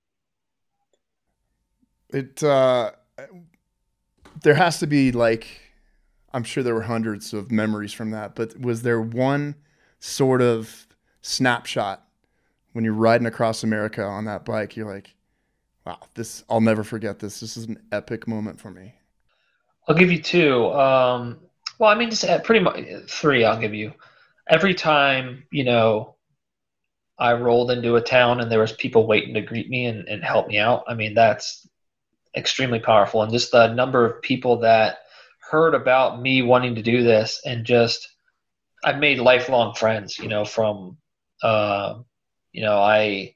Speaker 1: It uh, there has to be like, I'm sure there were hundreds of memories from that, but was there one sort of snapshot when you're riding across America on that bike? You're like, wow, this, I'll never forget this. This is an epic moment for me.
Speaker 2: I'll give you two. Um, well, I mean, just uh, pretty much three. I'll give you. Every time, you know, I rolled into a town and there was people waiting to greet me and, and help me out. I mean, that's extremely powerful. And just the number of people that heard about me wanting to do this, and just, I've made lifelong friends, you know, from, uh, you know, I,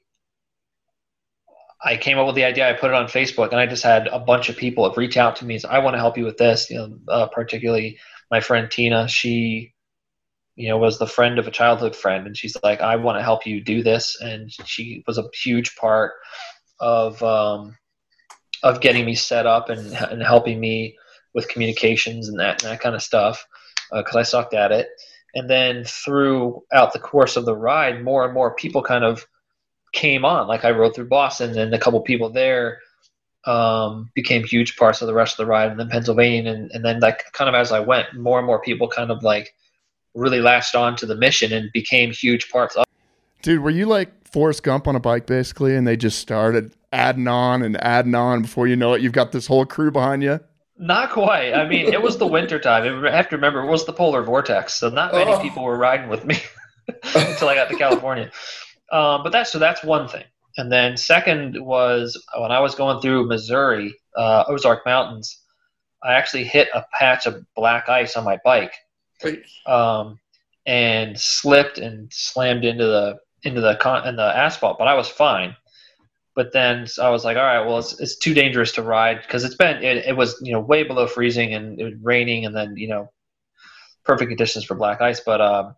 Speaker 2: I came up with the idea. I put it on Facebook, and I just had a bunch of people have reached out to me. So I want to help you with this. You know, uh, particularly my friend Tina. She, you know, was the friend of a childhood friend, and she's like, I want to help you do this. And she was a huge part of um, of getting me set up and and helping me with communications and that and that kind of stuff, because uh, I sucked at it. And then throughout the course of the ride, more and more people kind of came on. Like I rode through Boston, and a couple people there um, became huge parts of the rest of the ride, and then Pennsylvania, and, and then like kind of as I went, more and more people kind of like really latched on to the mission and became huge parts of.
Speaker 1: Dude, were you like Forrest Gump on a bike basically, and they just started adding on and adding on, before you know it, you've got this whole crew behind you?
Speaker 2: Not quite. I mean, it was the winter time. I have to remember, it was the polar vortex, so not many
Speaker 1: Oh.
Speaker 2: people were riding with me until I got to California. Um, but that's so that's one thing. And then second was when I was going through Missouri, uh, Ozark Mountains, I actually hit a patch of black ice on my bike, um, and slipped and slammed into the into the con- in the asphalt. But I was fine. But then I was like, all right, well, it's it's too dangerous to ride, because it's been it, it was you know way below freezing, and it was raining, and then you know perfect conditions for black ice. But um,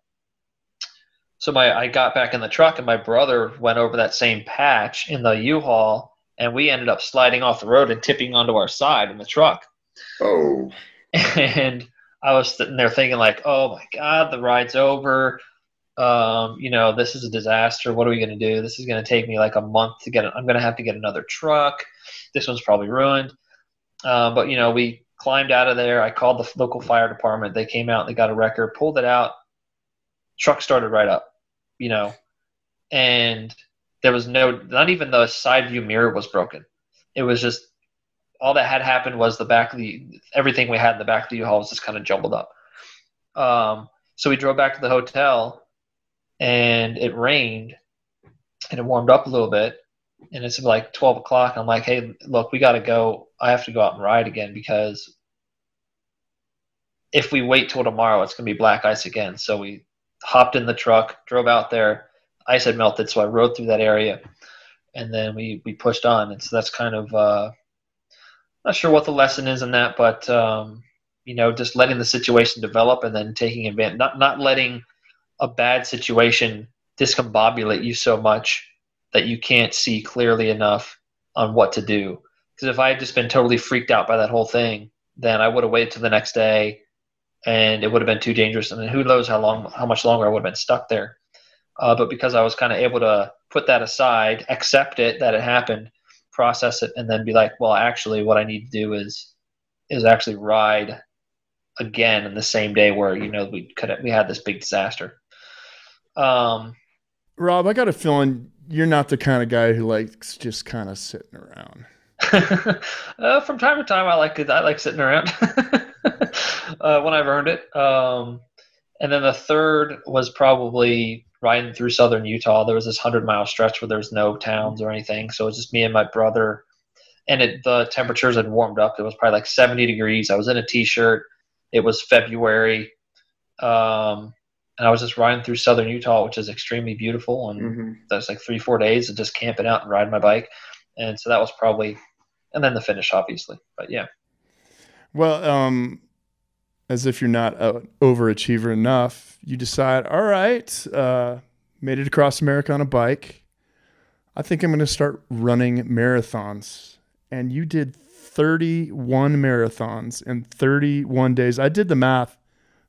Speaker 2: so my I got back in the truck, and my brother went over that same patch in the U-Haul, and we ended up sliding off the road and tipping onto our side in the truck.
Speaker 1: Oh.
Speaker 2: And I was sitting there thinking like, oh my God, the ride's over. Um, you know, this is a disaster. What are we going to do? This is going to take me like a month to get it. I'm going to have to get another truck. This one's probably ruined. Um, but, you know, we climbed out of there. I called the local fire department. They came out, they got a wrecker, pulled it out. Truck started right up, you know, and there was no, not even the side view mirror was broken. It was just, all that had happened was the back of the, everything we had in the back of the U-Haul was just kind of jumbled up. Um, so we drove back to the hotel, and it rained, and it warmed up a little bit, and it's like twelve o'clock. I'm like, hey, look, we got to go. I have to go out and ride again, because if we wait till tomorrow, it's going to be black ice again. So we hopped in the truck, drove out there. Ice had melted, so I rode through that area, and then we, we pushed on. And so that's kind of, uh, not sure what the lesson is in that, but, um, you know, just letting the situation develop, and then taking advantage, not, not letting a bad situation discombobulate you so much that you can't see clearly enough on what to do. Because if I had just been totally freaked out by that whole thing, then I would have waited till the next day, and it would have been too dangerous. And then who knows how long, how much longer I would have been stuck there. Uh, but because I was kind of able to put that aside, accept it that it happened, process it, and then be like, well, actually, what I need to do is is actually ride again in the same day where you know we could we had this big disaster. Um,
Speaker 1: Rob, I got a feeling you're not the kind of guy who likes just kind of sitting around.
Speaker 2: uh, from time to time, I like it. I like sitting around uh, when I've earned it. Um, and then the third was probably riding through southern Utah. There was this hundred mile stretch where there was no towns or anything, so it was just me and my brother. And it, the temperatures had warmed up. It was probably like seventy degrees. I was in a t-shirt. It was February. Um, and I was just riding through southern Utah, which is extremely beautiful. And mm-hmm. that's like three, four days of just camping out and riding my bike. And so that was probably, and then the finish, obviously. But yeah.
Speaker 1: Well, um, as if you're not an overachiever enough, you decide, all right, uh, made it across America on a bike. I think I'm going to start running marathons. And you did thirty-one marathons in thirty-one days. I did the math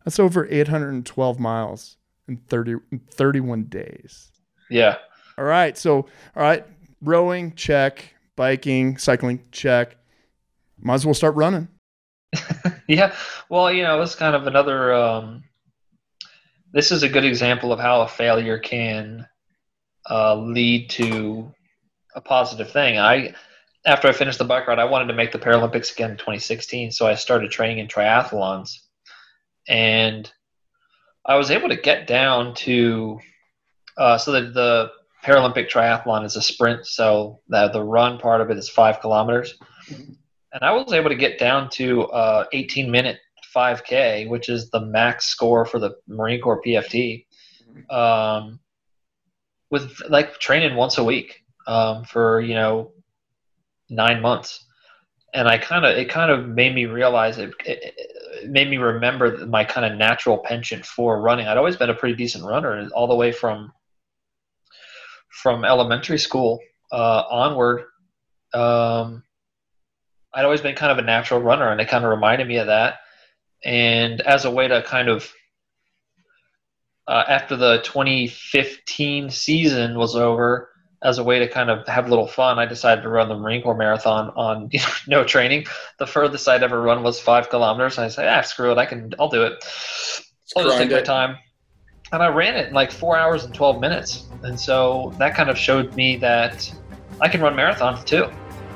Speaker 1: That's over eight hundred twelve miles in thirty, thirty-one days.
Speaker 2: Yeah.
Speaker 1: All right. So, all right. Rowing, check. Biking, cycling, check. Might as well start running.
Speaker 2: Yeah. Well, you know, it's kind of another, um, this is a good example of how a failure can uh, lead to a positive thing. I, after I finished the bike ride, I wanted to make the Paralympics again in twenty sixteen. So I started training in triathlons, and I was able to get down to, uh, so that the Paralympic triathlon is a sprint. So the, the run part of it is five kilometers. And I was able to get down to uh, eighteen minute five K, which is the max score for the Marine Corps P F T, um, with like training once a week um, for, you know, nine months. And I kind of, it kind of made me realize it, it, it made me remember my kind of natural penchant for running. I'd always been a pretty decent runner all the way from, from elementary school uh, onward. Um, I'd always been kind of a natural runner, and it kind of reminded me of that. And as a way to kind of, uh, after the twenty fifteen season was over, as a way to kind of have a little fun, I decided to run the Marine Corps Marathon on, you know, no training. The furthest I'd ever run was five kilometers. And I said, ah, screw it. I can, I'll do it. I'll just take my time. And I ran it in like four hours and twelve minutes. And so that kind of showed me that I can run marathons too.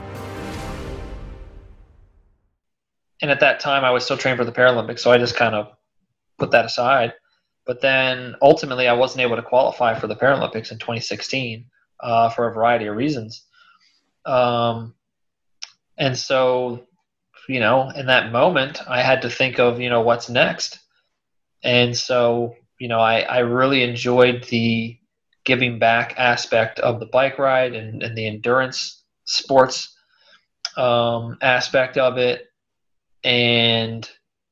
Speaker 2: And at that time, I was still training for the Paralympics, so I just kind of put that aside. But then ultimately, I wasn't able to qualify for the Paralympics in twenty sixteen uh, for a variety of reasons. Um, and so, you know, in that moment, I had to think of, you know, what's next. And so, you know, I, I really enjoyed the giving back aspect of the bike ride and, and the endurance sports um, aspect of it. And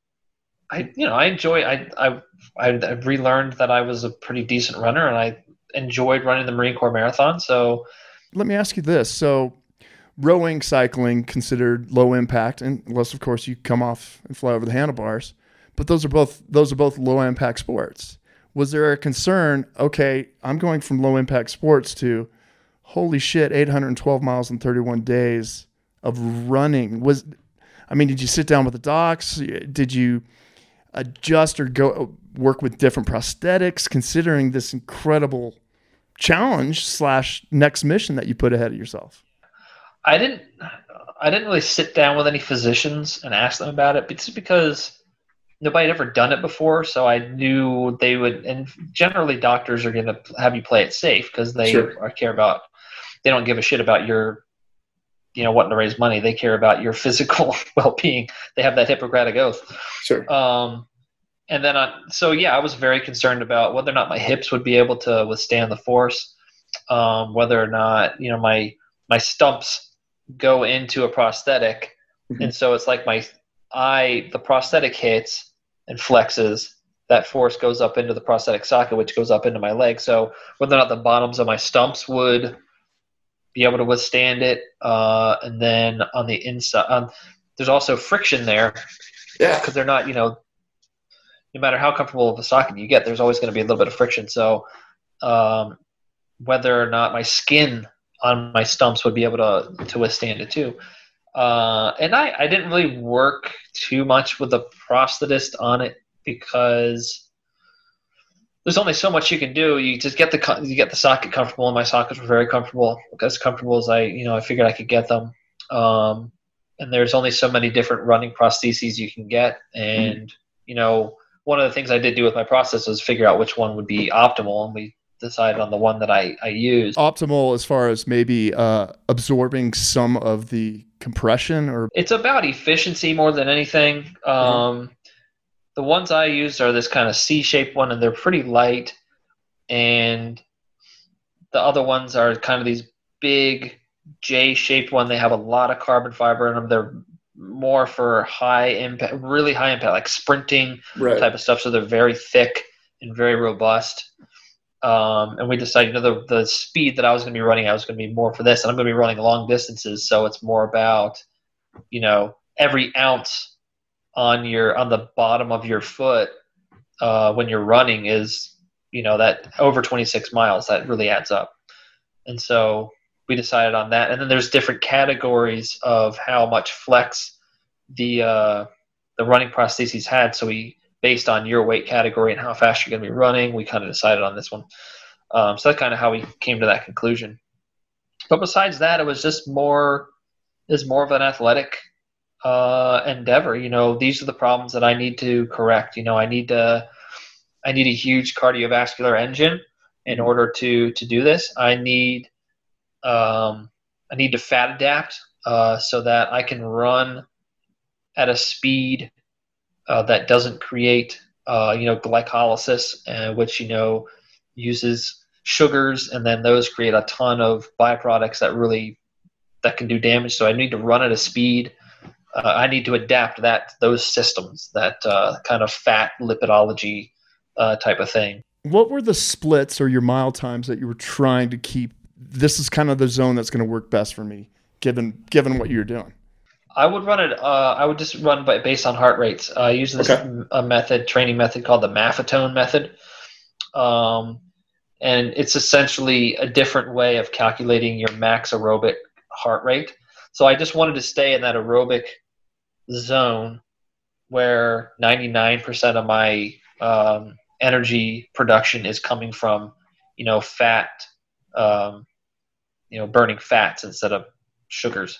Speaker 2: I, you know, I enjoy, I, I, I, I relearned that I was a pretty decent runner, and I enjoyed running the Marine Corps Marathon. So
Speaker 1: let me ask you this. So rowing, cycling, considered low impact, unless of course you come off and fly over the handlebars, but those are both, those are both low impact sports. Was there a concern? Okay, I'm going from low impact sports to holy shit, eight hundred twelve miles in thirty-one days of running. Was, I mean, did you sit down with the docs? Did you adjust or go work with different prosthetics, considering this incredible challenge slash next mission that you put ahead of yourself?
Speaker 2: I didn't, I didn't really sit down with any physicians and ask them about it, but just because nobody had ever done it before. So I knew they would, and generally doctors are going to have you play it safe because they sure. care about, they don't give a shit about your, you know, wanting to raise money. They care about your physical well-being. They have that Hippocratic oath.
Speaker 1: Sure.
Speaker 2: Um, and then, I, so yeah, I was very concerned about whether or not my hips would be able to withstand the force, um, whether or not, you know, my, my stumps go into a prosthetic. Mm-hmm. And so it's like my eye, the prosthetic hits and flexes, that force goes up into the prosthetic socket, which goes up into my leg. So whether or not the bottoms of my stumps would be able to withstand it. Uh, and then on the inside, um, there's also friction there.
Speaker 1: Yeah.
Speaker 2: Because they're not, you know, no matter how comfortable of a socket you get, there's always going to be a little bit of friction. So um, whether or not my skin on my stumps would be able to, to withstand it too. Uh, and I, I didn't really work too much with the prosthetist on it because there's only so much you can do. You just get the you get the socket comfortable, and my sockets were very comfortable, as comfortable as I you know I figured I could get them. Um, and there's only so many different running prostheses you can get, and mm. you know one of the things I did do with my process was figure out which one would be optimal, and we decided on the one that I I used.
Speaker 1: Optimal as far as maybe uh, absorbing some of the compression, or
Speaker 2: it's about efficiency more than anything. Um, mm-hmm. The ones I used are this kind of C-shaped one, and they're pretty light. And the other ones are kind of these big J-shaped one. They have a lot of carbon fiber in them. They're more for high impact, really high impact, like sprinting right. type of stuff. So they're very thick and very robust. Um, and we decided, you know, the, the speed that I was going to be running, I was going to be more for this. And I'm going to be running long distances. So it's more about, you know, every ounce on your on the bottom of your foot uh, when you're running is, you know, that over twenty-six miles, that really adds up. And so we decided on that. And then there's different categories of how much flex the uh, the running prostheses had. So we, based on your weight category and how fast you're going to be running, we kind of decided on this one. Um, so that's kind of how we came to that conclusion. But besides that, it was just more is more of an athletic uh, endeavor. You know, these are the problems that I need to correct. You know, I need to I need a huge cardiovascular engine in order to to do this. I need um, I need to fat adapt uh, so that I can run at a speed uh, that doesn't create uh, you know glycolysis, uh, which you know uses sugars, and then those create a ton of byproducts that really that can do damage. So I need to run at a speed. Uh, I need to adapt that those systems, that uh, kind of fat lipidology uh, type of thing.
Speaker 1: What were the splits or your mile times that you were trying to keep? This is kind of the zone that's going to work best for me, given given what you're doing.
Speaker 2: I would run it. Uh, I would just run by, based on heart rates. I use this
Speaker 1: Okay.
Speaker 2: a method, training method called the Maffetone method. Um, And it's essentially a different way of calculating your max aerobic heart rate. So I just wanted to stay in that aerobic zone where ninety-nine percent of my um, energy production is coming from, you know, fat, um, you know, burning fats instead of sugars.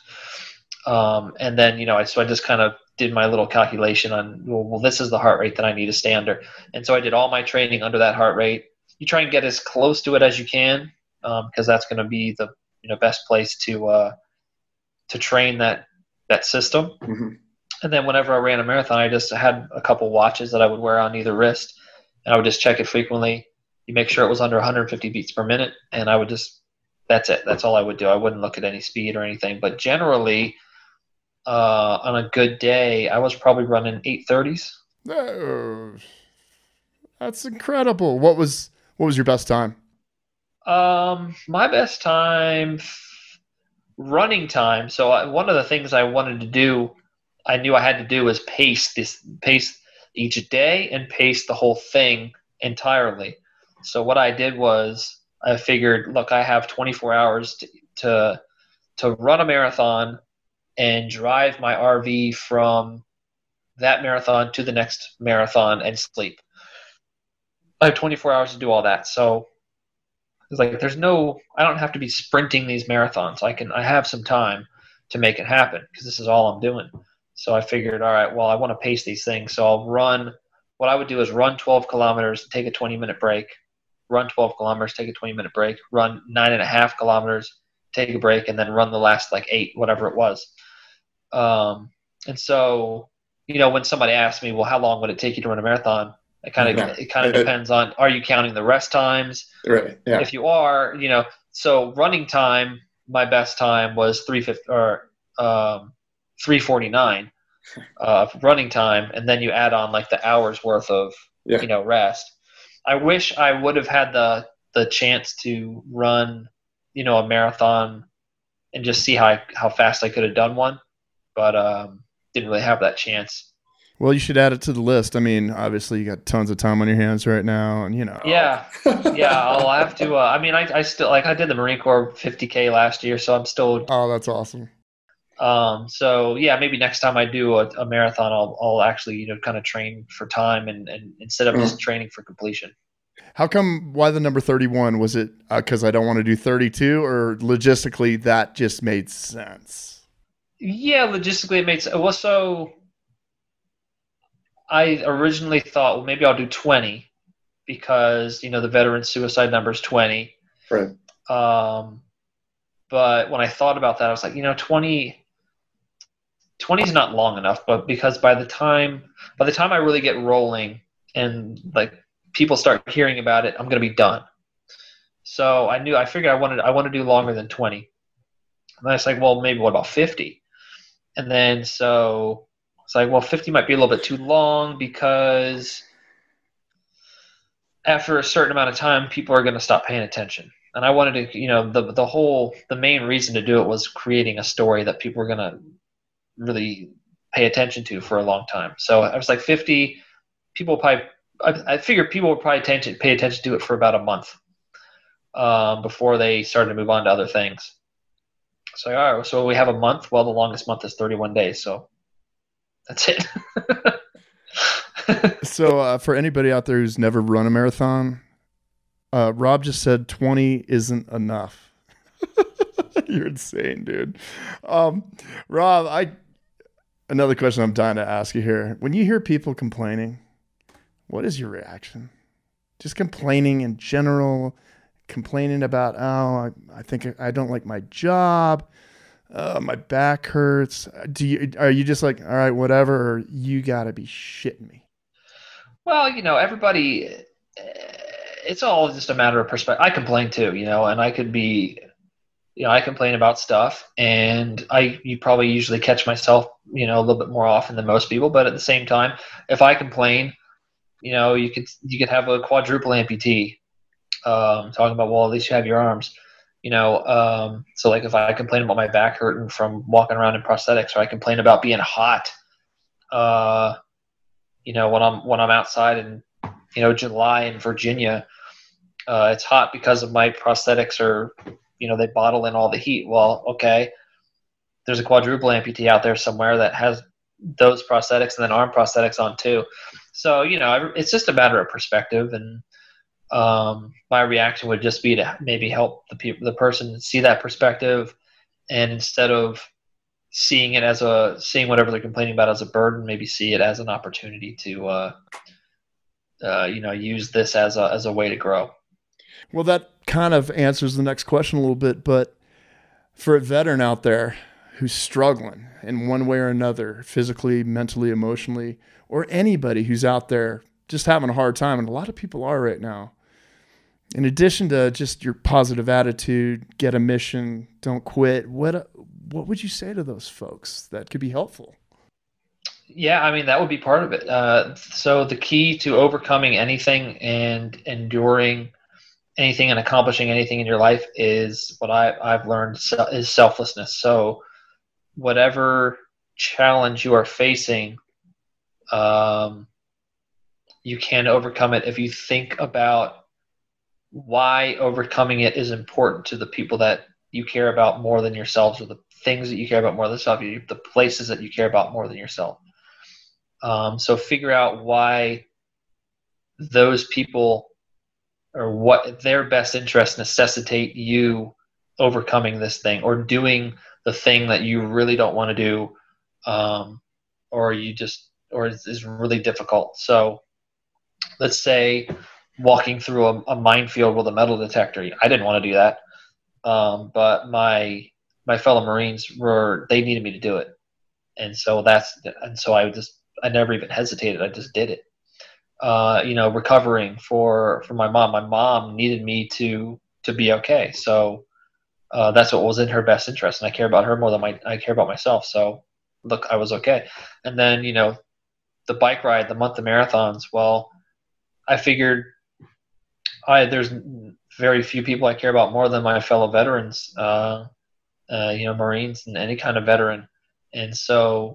Speaker 2: Um, and then, you know, I, so I just kind of did my little calculation on, well, well, this is the heart rate that I need to stay under. And so I did all my training under that heart rate. You try and get as close to it as you can, because um, that's going to be the you know best place to uh, to train that that system. Mm-hmm. And then whenever I ran a marathon, I just had a couple watches that I would wear on either wrist, and I would just check it frequently. You make sure it was under one hundred fifty beats per minute, and I would just that's it. That's all I would do. I wouldn't look at any speed or anything. But generally, uh, on a good day, I was probably running eight thirties.
Speaker 1: Oh, that's incredible. What was What was your best time?
Speaker 2: Um, my best time, running time. So I, one of the things I wanted to do, I knew I had to do, was pace this, pace each day and pace the whole thing entirely. So what I did was I figured, look, I have twenty-four hours to to, to run a marathon and drive my R V from that marathon to the next marathon and sleep. I have twenty-four hours to do all that. So it's like, there's no, I don't have to be sprinting these marathons. I can, I have some time to make it happen because this is all I'm doing. So I figured, all right, well, I want to pace these things. So I'll run, what I would do is run twelve kilometers, take a twenty minute break, run twelve kilometers, take a twenty minute break, run nine and a half kilometers, take a break, and then run the last like eight, whatever it was. Um, and so, you know, when somebody asks me, well, how long would it take you to run a marathon? It kind of yeah. it kind of depends on, are you counting the rest times?
Speaker 1: Right. Yeah.
Speaker 2: If you are, you know, so running time, my best time was three fifty or um, three forty-nine uh, running time, and then you add on like the hours worth of yeah. you know rest. I wish I would have had the the chance to run, you know, a marathon and just see how how fast I could have done one, but um, didn't really have that chance.
Speaker 1: Well, you should add it to the list. I mean, obviously, you got tons of time on your hands right now, and you know.
Speaker 2: Yeah, yeah. I'll have to. Uh, I mean, I, I still like I did the Marine Corps fifty K last year, so I'm still.
Speaker 1: Oh, that's awesome.
Speaker 2: Um. So yeah, maybe next time I do a, a marathon, I'll I'll actually you know kind of train for time and, and instead of mm. just training for completion.
Speaker 1: How come? Why the number thirty-one? Was it because uh, I don't want to do thirty-two, or logistically that just made sense?
Speaker 2: Yeah, logistically it made sense. Well, so. I originally thought, well, maybe I'll do twenty because, you know, the veteran suicide number is twenty.
Speaker 1: Right.
Speaker 2: Um, but when I thought about that, I was like, you know, twenty, twenty is not long enough, but because by the time, by the time I really get rolling and like people start hearing about it, I'm going to be done. So I knew, I figured I wanted, I want to do longer than twenty. And I was like, well, maybe what about fifty? And then so it's like, well, fifty might be a little bit too long because after a certain amount of time, people are going to stop paying attention. And I wanted to, you know, the the whole, the main reason to do it was creating a story that people were going to really pay attention to for a long time. So I was like, fifty, people probably I, I figured people would probably attention, pay attention to it for about a month um, before they started to move on to other things. So, all right, so we have a month. Well, the longest month is thirty-one days. So that's it.
Speaker 1: So uh, for anybody out there who's never run a marathon, uh, Rob just said twenty isn't enough. You're insane, dude. Um, Rob, I another question I'm dying to ask you here. When you hear people complaining, what is your reaction? Just complaining in general, complaining about, oh, I, I think I don't like my job. Uh, my back hurts. Do you, are you just like, all right, whatever, or you gotta be shitting me?
Speaker 2: Well, you know, everybody, it's all just a matter of perspective. I complain too, you know, and I could be, you know, I complain about stuff, and I, you probably usually catch myself, you know, a little bit more often than most people. But at the same time, if I complain, you know, you could, you could have a quadruple amputee, um, talking about, well, at least you have your arms. You know, um, so like if I complain about my back hurting from walking around in prosthetics, or I complain about being hot, uh, you know, when I'm when I'm outside in, you know, July in Virginia, uh, it's hot because of my prosthetics, or, you know, they bottle in all the heat. Well, okay, there's a quadruple amputee out there somewhere that has those prosthetics and then arm prosthetics on too. So, you know, it's just a matter of perspective, and Um, my reaction would just be to maybe help the people, the person see that perspective, and instead of seeing it as a, seeing whatever they're complaining about as a burden, maybe see it as an opportunity to, uh, uh, you know, use this as a, as a way to grow.
Speaker 1: Well, that kind of answers the next question a little bit, but for a veteran out there who's struggling in one way or another, physically, mentally, emotionally, or anybody who's out there just having a hard time, and a lot of people are right now, in addition to just your positive attitude, get a mission, don't quit, what what would you say to those folks that could be helpful?
Speaker 2: Yeah, I mean, that would be part of it. Uh, so the key to overcoming anything and enduring anything and accomplishing anything in your life is what I, I've learned is selflessness. So whatever challenge you are facing, um, you can overcome it if you think about why overcoming it is important to the people that you care about more than yourselves, or the things that you care about more than yourself, the places that you care about more than yourself. Um, so figure out why those people, or what their best interests necessitate you overcoming this thing, or doing the thing that you really don't want to do, um, or you just, or is, is really difficult. So let's say walking through a, a minefield with a metal detector. I didn't want to do that, um, but my my fellow Marines were, they needed me to do it, and so that's and so I just I never even hesitated. I just did it. Uh, you know, recovering for for my mom. My mom needed me to to be okay, so uh, that's what was in her best interest, and I care about her more than my I care about myself. So look, I was okay, and then, you know, the bike ride, the month of marathons. Well, I figured I there's very few people I care about more than my fellow veterans, uh, uh, you know, Marines and any kind of veteran. And so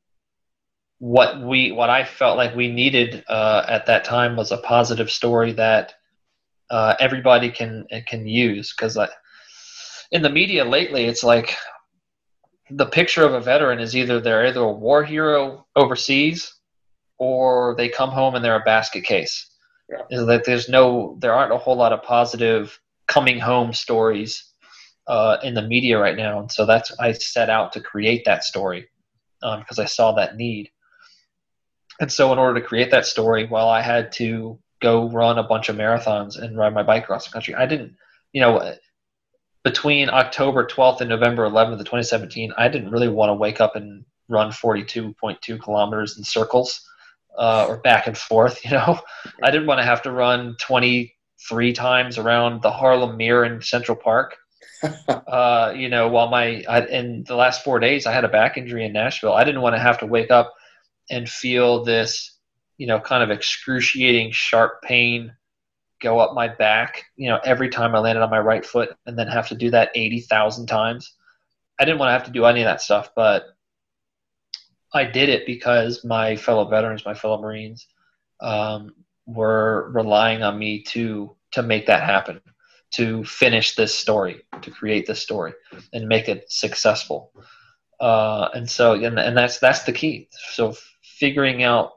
Speaker 2: what we what I felt like we needed uh, at that time was a positive story that uh, everybody can can use, because in the media lately, it's like the picture of a veteran is either they're either a war hero overseas, or they come home and they're a basket case. Yeah. Is that there's no, there aren't a whole lot of positive coming home stories uh, in the media right now, and so that's I set out to create that story because um, I saw that need. And so in order to create that story, well, I had to go run a bunch of marathons and ride my bike across the country. I didn't, you know, between October twelfth and November eleventh of twenty seventeen, I didn't really want to wake up and run forty-two point two kilometers in circles. Uh, or back and forth, you know. I didn't want to have to run twenty-three times around the Harlem Mirror in Central Park. uh, you know, while my I, in the last four days I had a back injury in Nashville. I didn't want to have to wake up and feel this, you know, kind of excruciating sharp pain go up my back, you know, every time I landed on my right foot, and then have to do that eighty thousand times. I didn't want to have to do any of that stuff, but I did it because my fellow veterans, my fellow Marines, um, were relying on me to to make that happen, to finish this story, to create this story, and make it successful. Uh, and so, and, and that's that's the key. So, figuring out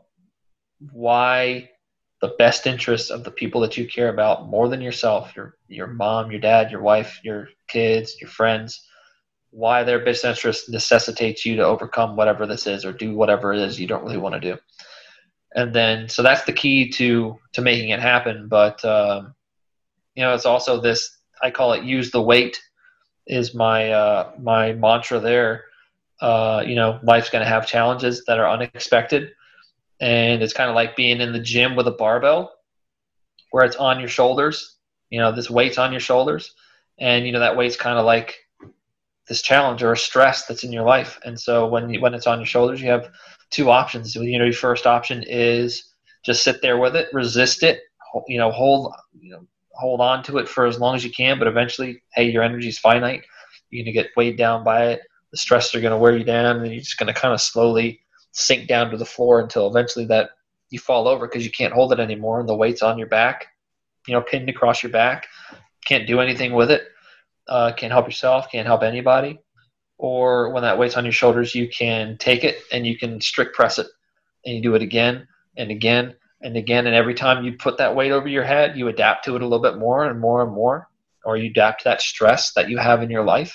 Speaker 2: why the best interests of the people that you care about more than yourself, your your mom, your dad, your wife, your kids, your friends, why their best interest necessitates you to overcome whatever this is or do whatever it is you don't really want to do. And then, so that's the key to to making it happen. But um, you know, it's also this, I call it use the weight is my uh, my mantra there. Uh, you know, life's going to have challenges that are unexpected. And it's kind of like being in the gym with a barbell where it's on your shoulders. You know, this weight's on your shoulders. And, you know, that weight's kind of like this challenge or a stress that's in your life. And so when you, when it's on your shoulders, you have two options. You know, your first option is just sit there with it, resist it, you know, hold, you know, hold on to it for as long as you can. But eventually, hey, your energy is finite. You're going to get weighed down by it. The stress are going to wear you down, and you're just going to kind of slowly sink down to the floor until eventually that you fall over because you can't hold it anymore and the weight's on your back, you know, pinned across your back. Can't do anything with it. Uh, can't help yourself, can't help anybody. Or when that weight's on your shoulders, you can take it and you can strict press it, and you do it again and again and again. And every time you put that weight over your head, you adapt to it a little bit more and more and more, or you adapt to that stress that you have in your life.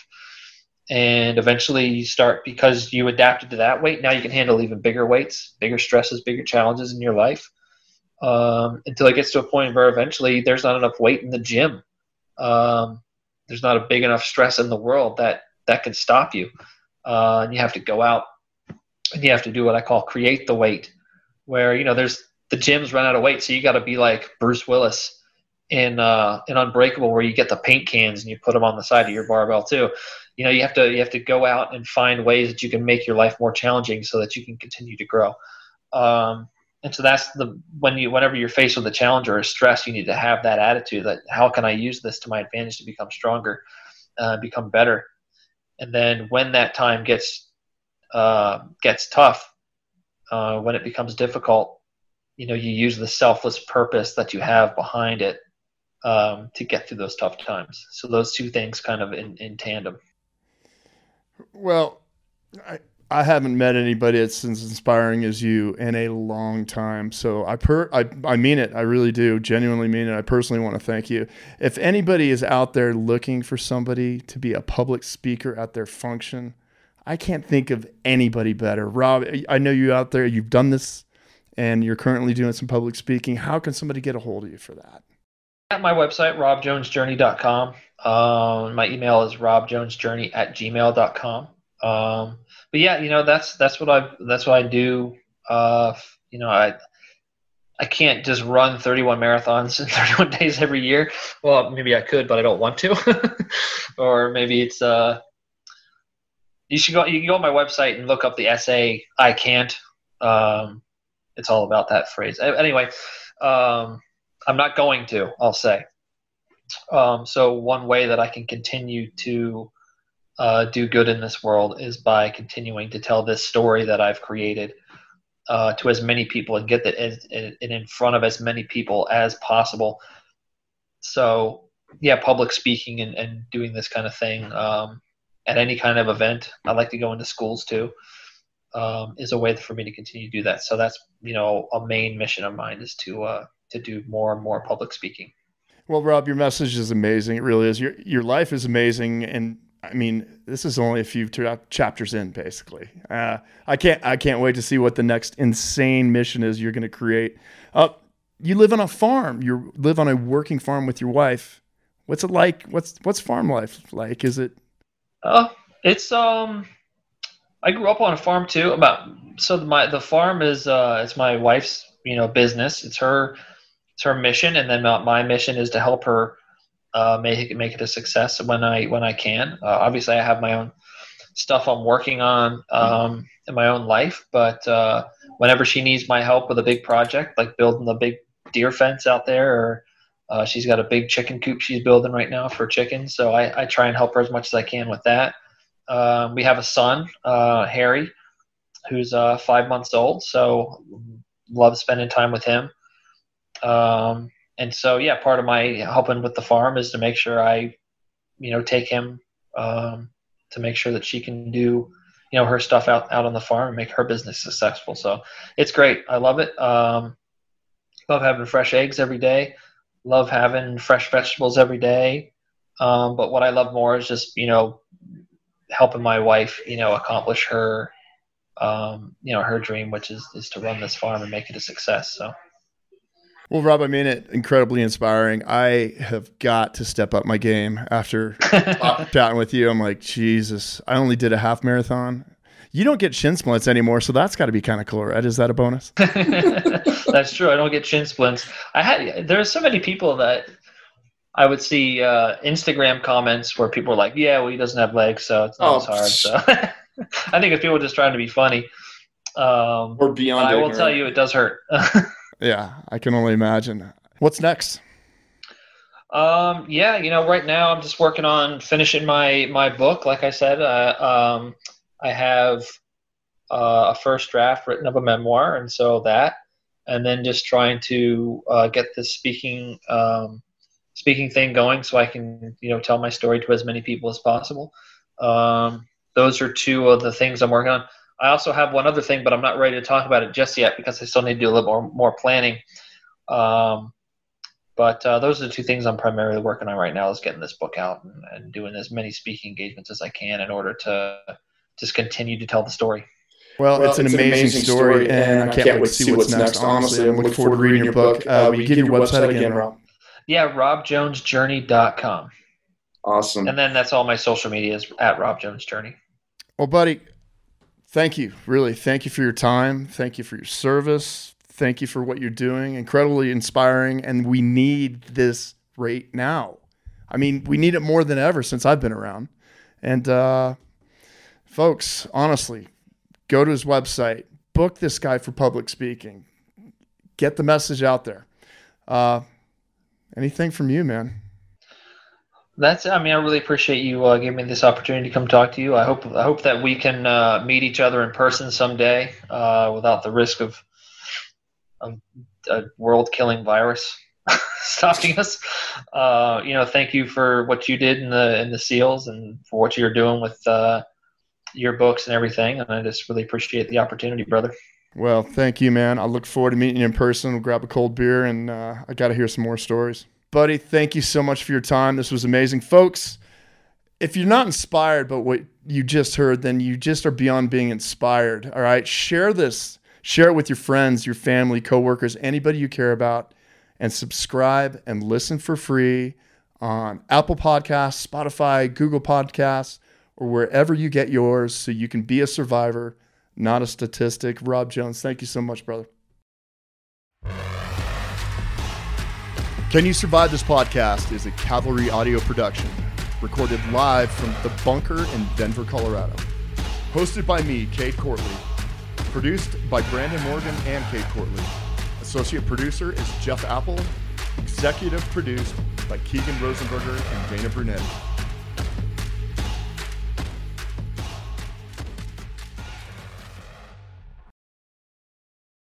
Speaker 2: And eventually you start, because you adapted to that weight, now you can handle even bigger weights, bigger stresses, bigger challenges in your life, um, until it gets to a point where eventually there's not enough weight in the gym. Um, there's not a big enough stress in the world that that can stop you. Uh, and you have to go out and you have to do what I call create the weight, where, you know, there's the gyms run out of weight. So you got to be like Bruce Willis in uh, in Unbreakable, where you get the paint cans and you put them on the side of your barbell too. You know, you have to you have to go out and find ways that you can make your life more challenging so that you can continue to grow. Um, and so that's the when you whenever you're faced with a challenge or a stress, you need to have that attitude that how can I use this to my advantage to become stronger, uh, become better. And then when that time gets uh, gets tough, uh, when it becomes difficult, you know, you use the selfless purpose that you have behind it um, to get through those tough times. So those two things kind of in, in tandem.
Speaker 1: Well, I, I haven't met anybody that's as inspiring as you in a long time. So I per I, I mean it. I really do genuinely mean it. I personally want to thank you. If anybody is out there looking for somebody to be a public speaker at their function, I can't think of anybody better. Rob, I know you out there, you've done this and you're currently doing some public speaking. How can somebody get a hold of you for that?
Speaker 2: At my website, rob jones journey dot com. Um, my email is rob jones journey at gmail dot com. Um, but yeah, you know, that's, that's what I, that's what I do. Uh, you know, I, I can't just run thirty-one marathons in thirty-one days every year. Well, maybe I could, but I don't want to. Or maybe it's, uh, you should go, you can go on my website and look up the essay, I Can't. Um, it's all about that phrase. Anyway, um, I'm not going to, I'll say. Um, so one way that I can continue to uh, do good in this world is by continuing to tell this story that I've created uh, to as many people and get that in, in front of as many people as possible. So yeah, public speaking and, and doing this kind of thing um, at any kind of event. I like to go into schools too. Um, is a way for me to continue to do that. So that's, you know, a main mission of mine is to uh, to do more and more public speaking.
Speaker 1: Well, Rob, your message is amazing. It really is. Your your life is amazing, and I mean, this is only a few tra- chapters in, basically. Uh, I can't I can't wait to see what the next insane mission is you're going to create. Uh, you live on a farm. You live on a working farm with your wife. What's it like? What's what's farm life like? Is it?
Speaker 2: Uh, it's um. I grew up on a farm too. About so my the farm is uh it's my wife's, you know, business. It's her it's her mission, and then my mission is to help her uh, make it make it a success when I when I can. Uh, obviously, I have my own stuff I'm working on um, in my own life, but uh, whenever she needs my help with a big project, like building the big deer fence out there, or uh, she's got a big chicken coop she's building right now for chickens, so I, I try and help her as much as I can with that. Um, we have a son, uh, Harry, who's uh, five months old, so love spending time with him. Um, and so, yeah, part of my helping with the farm is to make sure I, you know, take him um, to make sure that she can do, you know, her stuff out, out on the farm and make her business successful. So it's great. I love it. Um, love having fresh eggs every day. Love having fresh vegetables every day. Um, but what I love more is just, you know, helping my wife, you know, accomplish her, um, you know, her dream, which is, is to run this farm and make it a success. So.
Speaker 1: Well, Rob, I mean it incredibly inspiring. I have got to step up my game after chatting with you. I'm like, Jesus, I only did a half marathon. You don't get shin splints anymore, so that's got to be kind of cool, right? Is that a bonus?
Speaker 2: That's true. I don't get shin splints. I had there are so many people that I would see uh, Instagram comments where people are like, "Yeah, well, he doesn't have legs, so it's not
Speaker 1: oh,
Speaker 2: as hard." So I think if people are just trying to be funny, um,
Speaker 1: or beyond,
Speaker 2: I will tell you, it does hurt.
Speaker 1: Yeah, I can only imagine. What's next?
Speaker 2: Um, yeah, you know, right now I'm just working on finishing my, my book. Like I said, uh, um, I have uh, a first draft written of a memoir, and so that, and then just trying to uh, get this speaking um, speaking thing going so I can, you know, tell my story to as many people as possible. Um, those are two of the things I'm working on. I also have one other thing, but I'm not ready to talk about it just yet because I still need to do a little more, more planning. Um, but uh, those are the two things I'm primarily working on right now, is getting this book out and, and doing as many speaking engagements as I can in order to just continue to tell the story.
Speaker 1: Well, well it's, an, it's amazing, an amazing story, story, and I can't, can't wait to see what's next. Honestly, I'm looking forward to reading your book. Uh, will you give your website again, Rob?
Speaker 2: Yeah, rob jones journey dot com.
Speaker 1: Awesome.
Speaker 2: And then that's all my social media is at Rob Jones Journey.
Speaker 1: Well, buddy, thank you. Really, thank you for your time. Thank you for your service. Thank you for what you're doing. Incredibly inspiring, and we need this right now. I mean, we need it more than ever since I've been around. And uh, folks, honestly, go to his website, book this guy for public speaking, get the message out there. Uh, anything from you, man?
Speaker 2: That's. I mean, I really appreciate you uh, giving me this opportunity to come talk to you. I hope. I hope that we can uh, meet each other in person someday, uh, without the risk of, of a world-killing virus stopping us. Uh, you know, thank you for what you did in the in the SEALs and for what you're doing with uh, your books and everything. And I just really appreciate the opportunity, brother.
Speaker 1: Well, thank you, man. I look forward to meeting you in person. We'll grab a cold beer, and uh, I got to hear some more stories. Buddy, thank you so much for your time. This was amazing. Folks, if you're not inspired by what you just heard, then you just are beyond being inspired. All right? Share this. Share it with your friends, your family, coworkers, anybody you care about, and subscribe and listen for free on Apple Podcasts, Spotify, Google Podcasts, or wherever you get yours so you can be a survivor, not a statistic. Rob Jones, thank you so much, brother. Can You Survive This Podcast is a Cavalry audio production, recorded live from The Bunker in Denver, Colorado. Hosted by me, Cade Courtley. Produced by Brandon Morgan and Cade Courtley. Associate producer is Jeff Apple. Executive produced by Keegan Rosenberger and Dana Brunetti.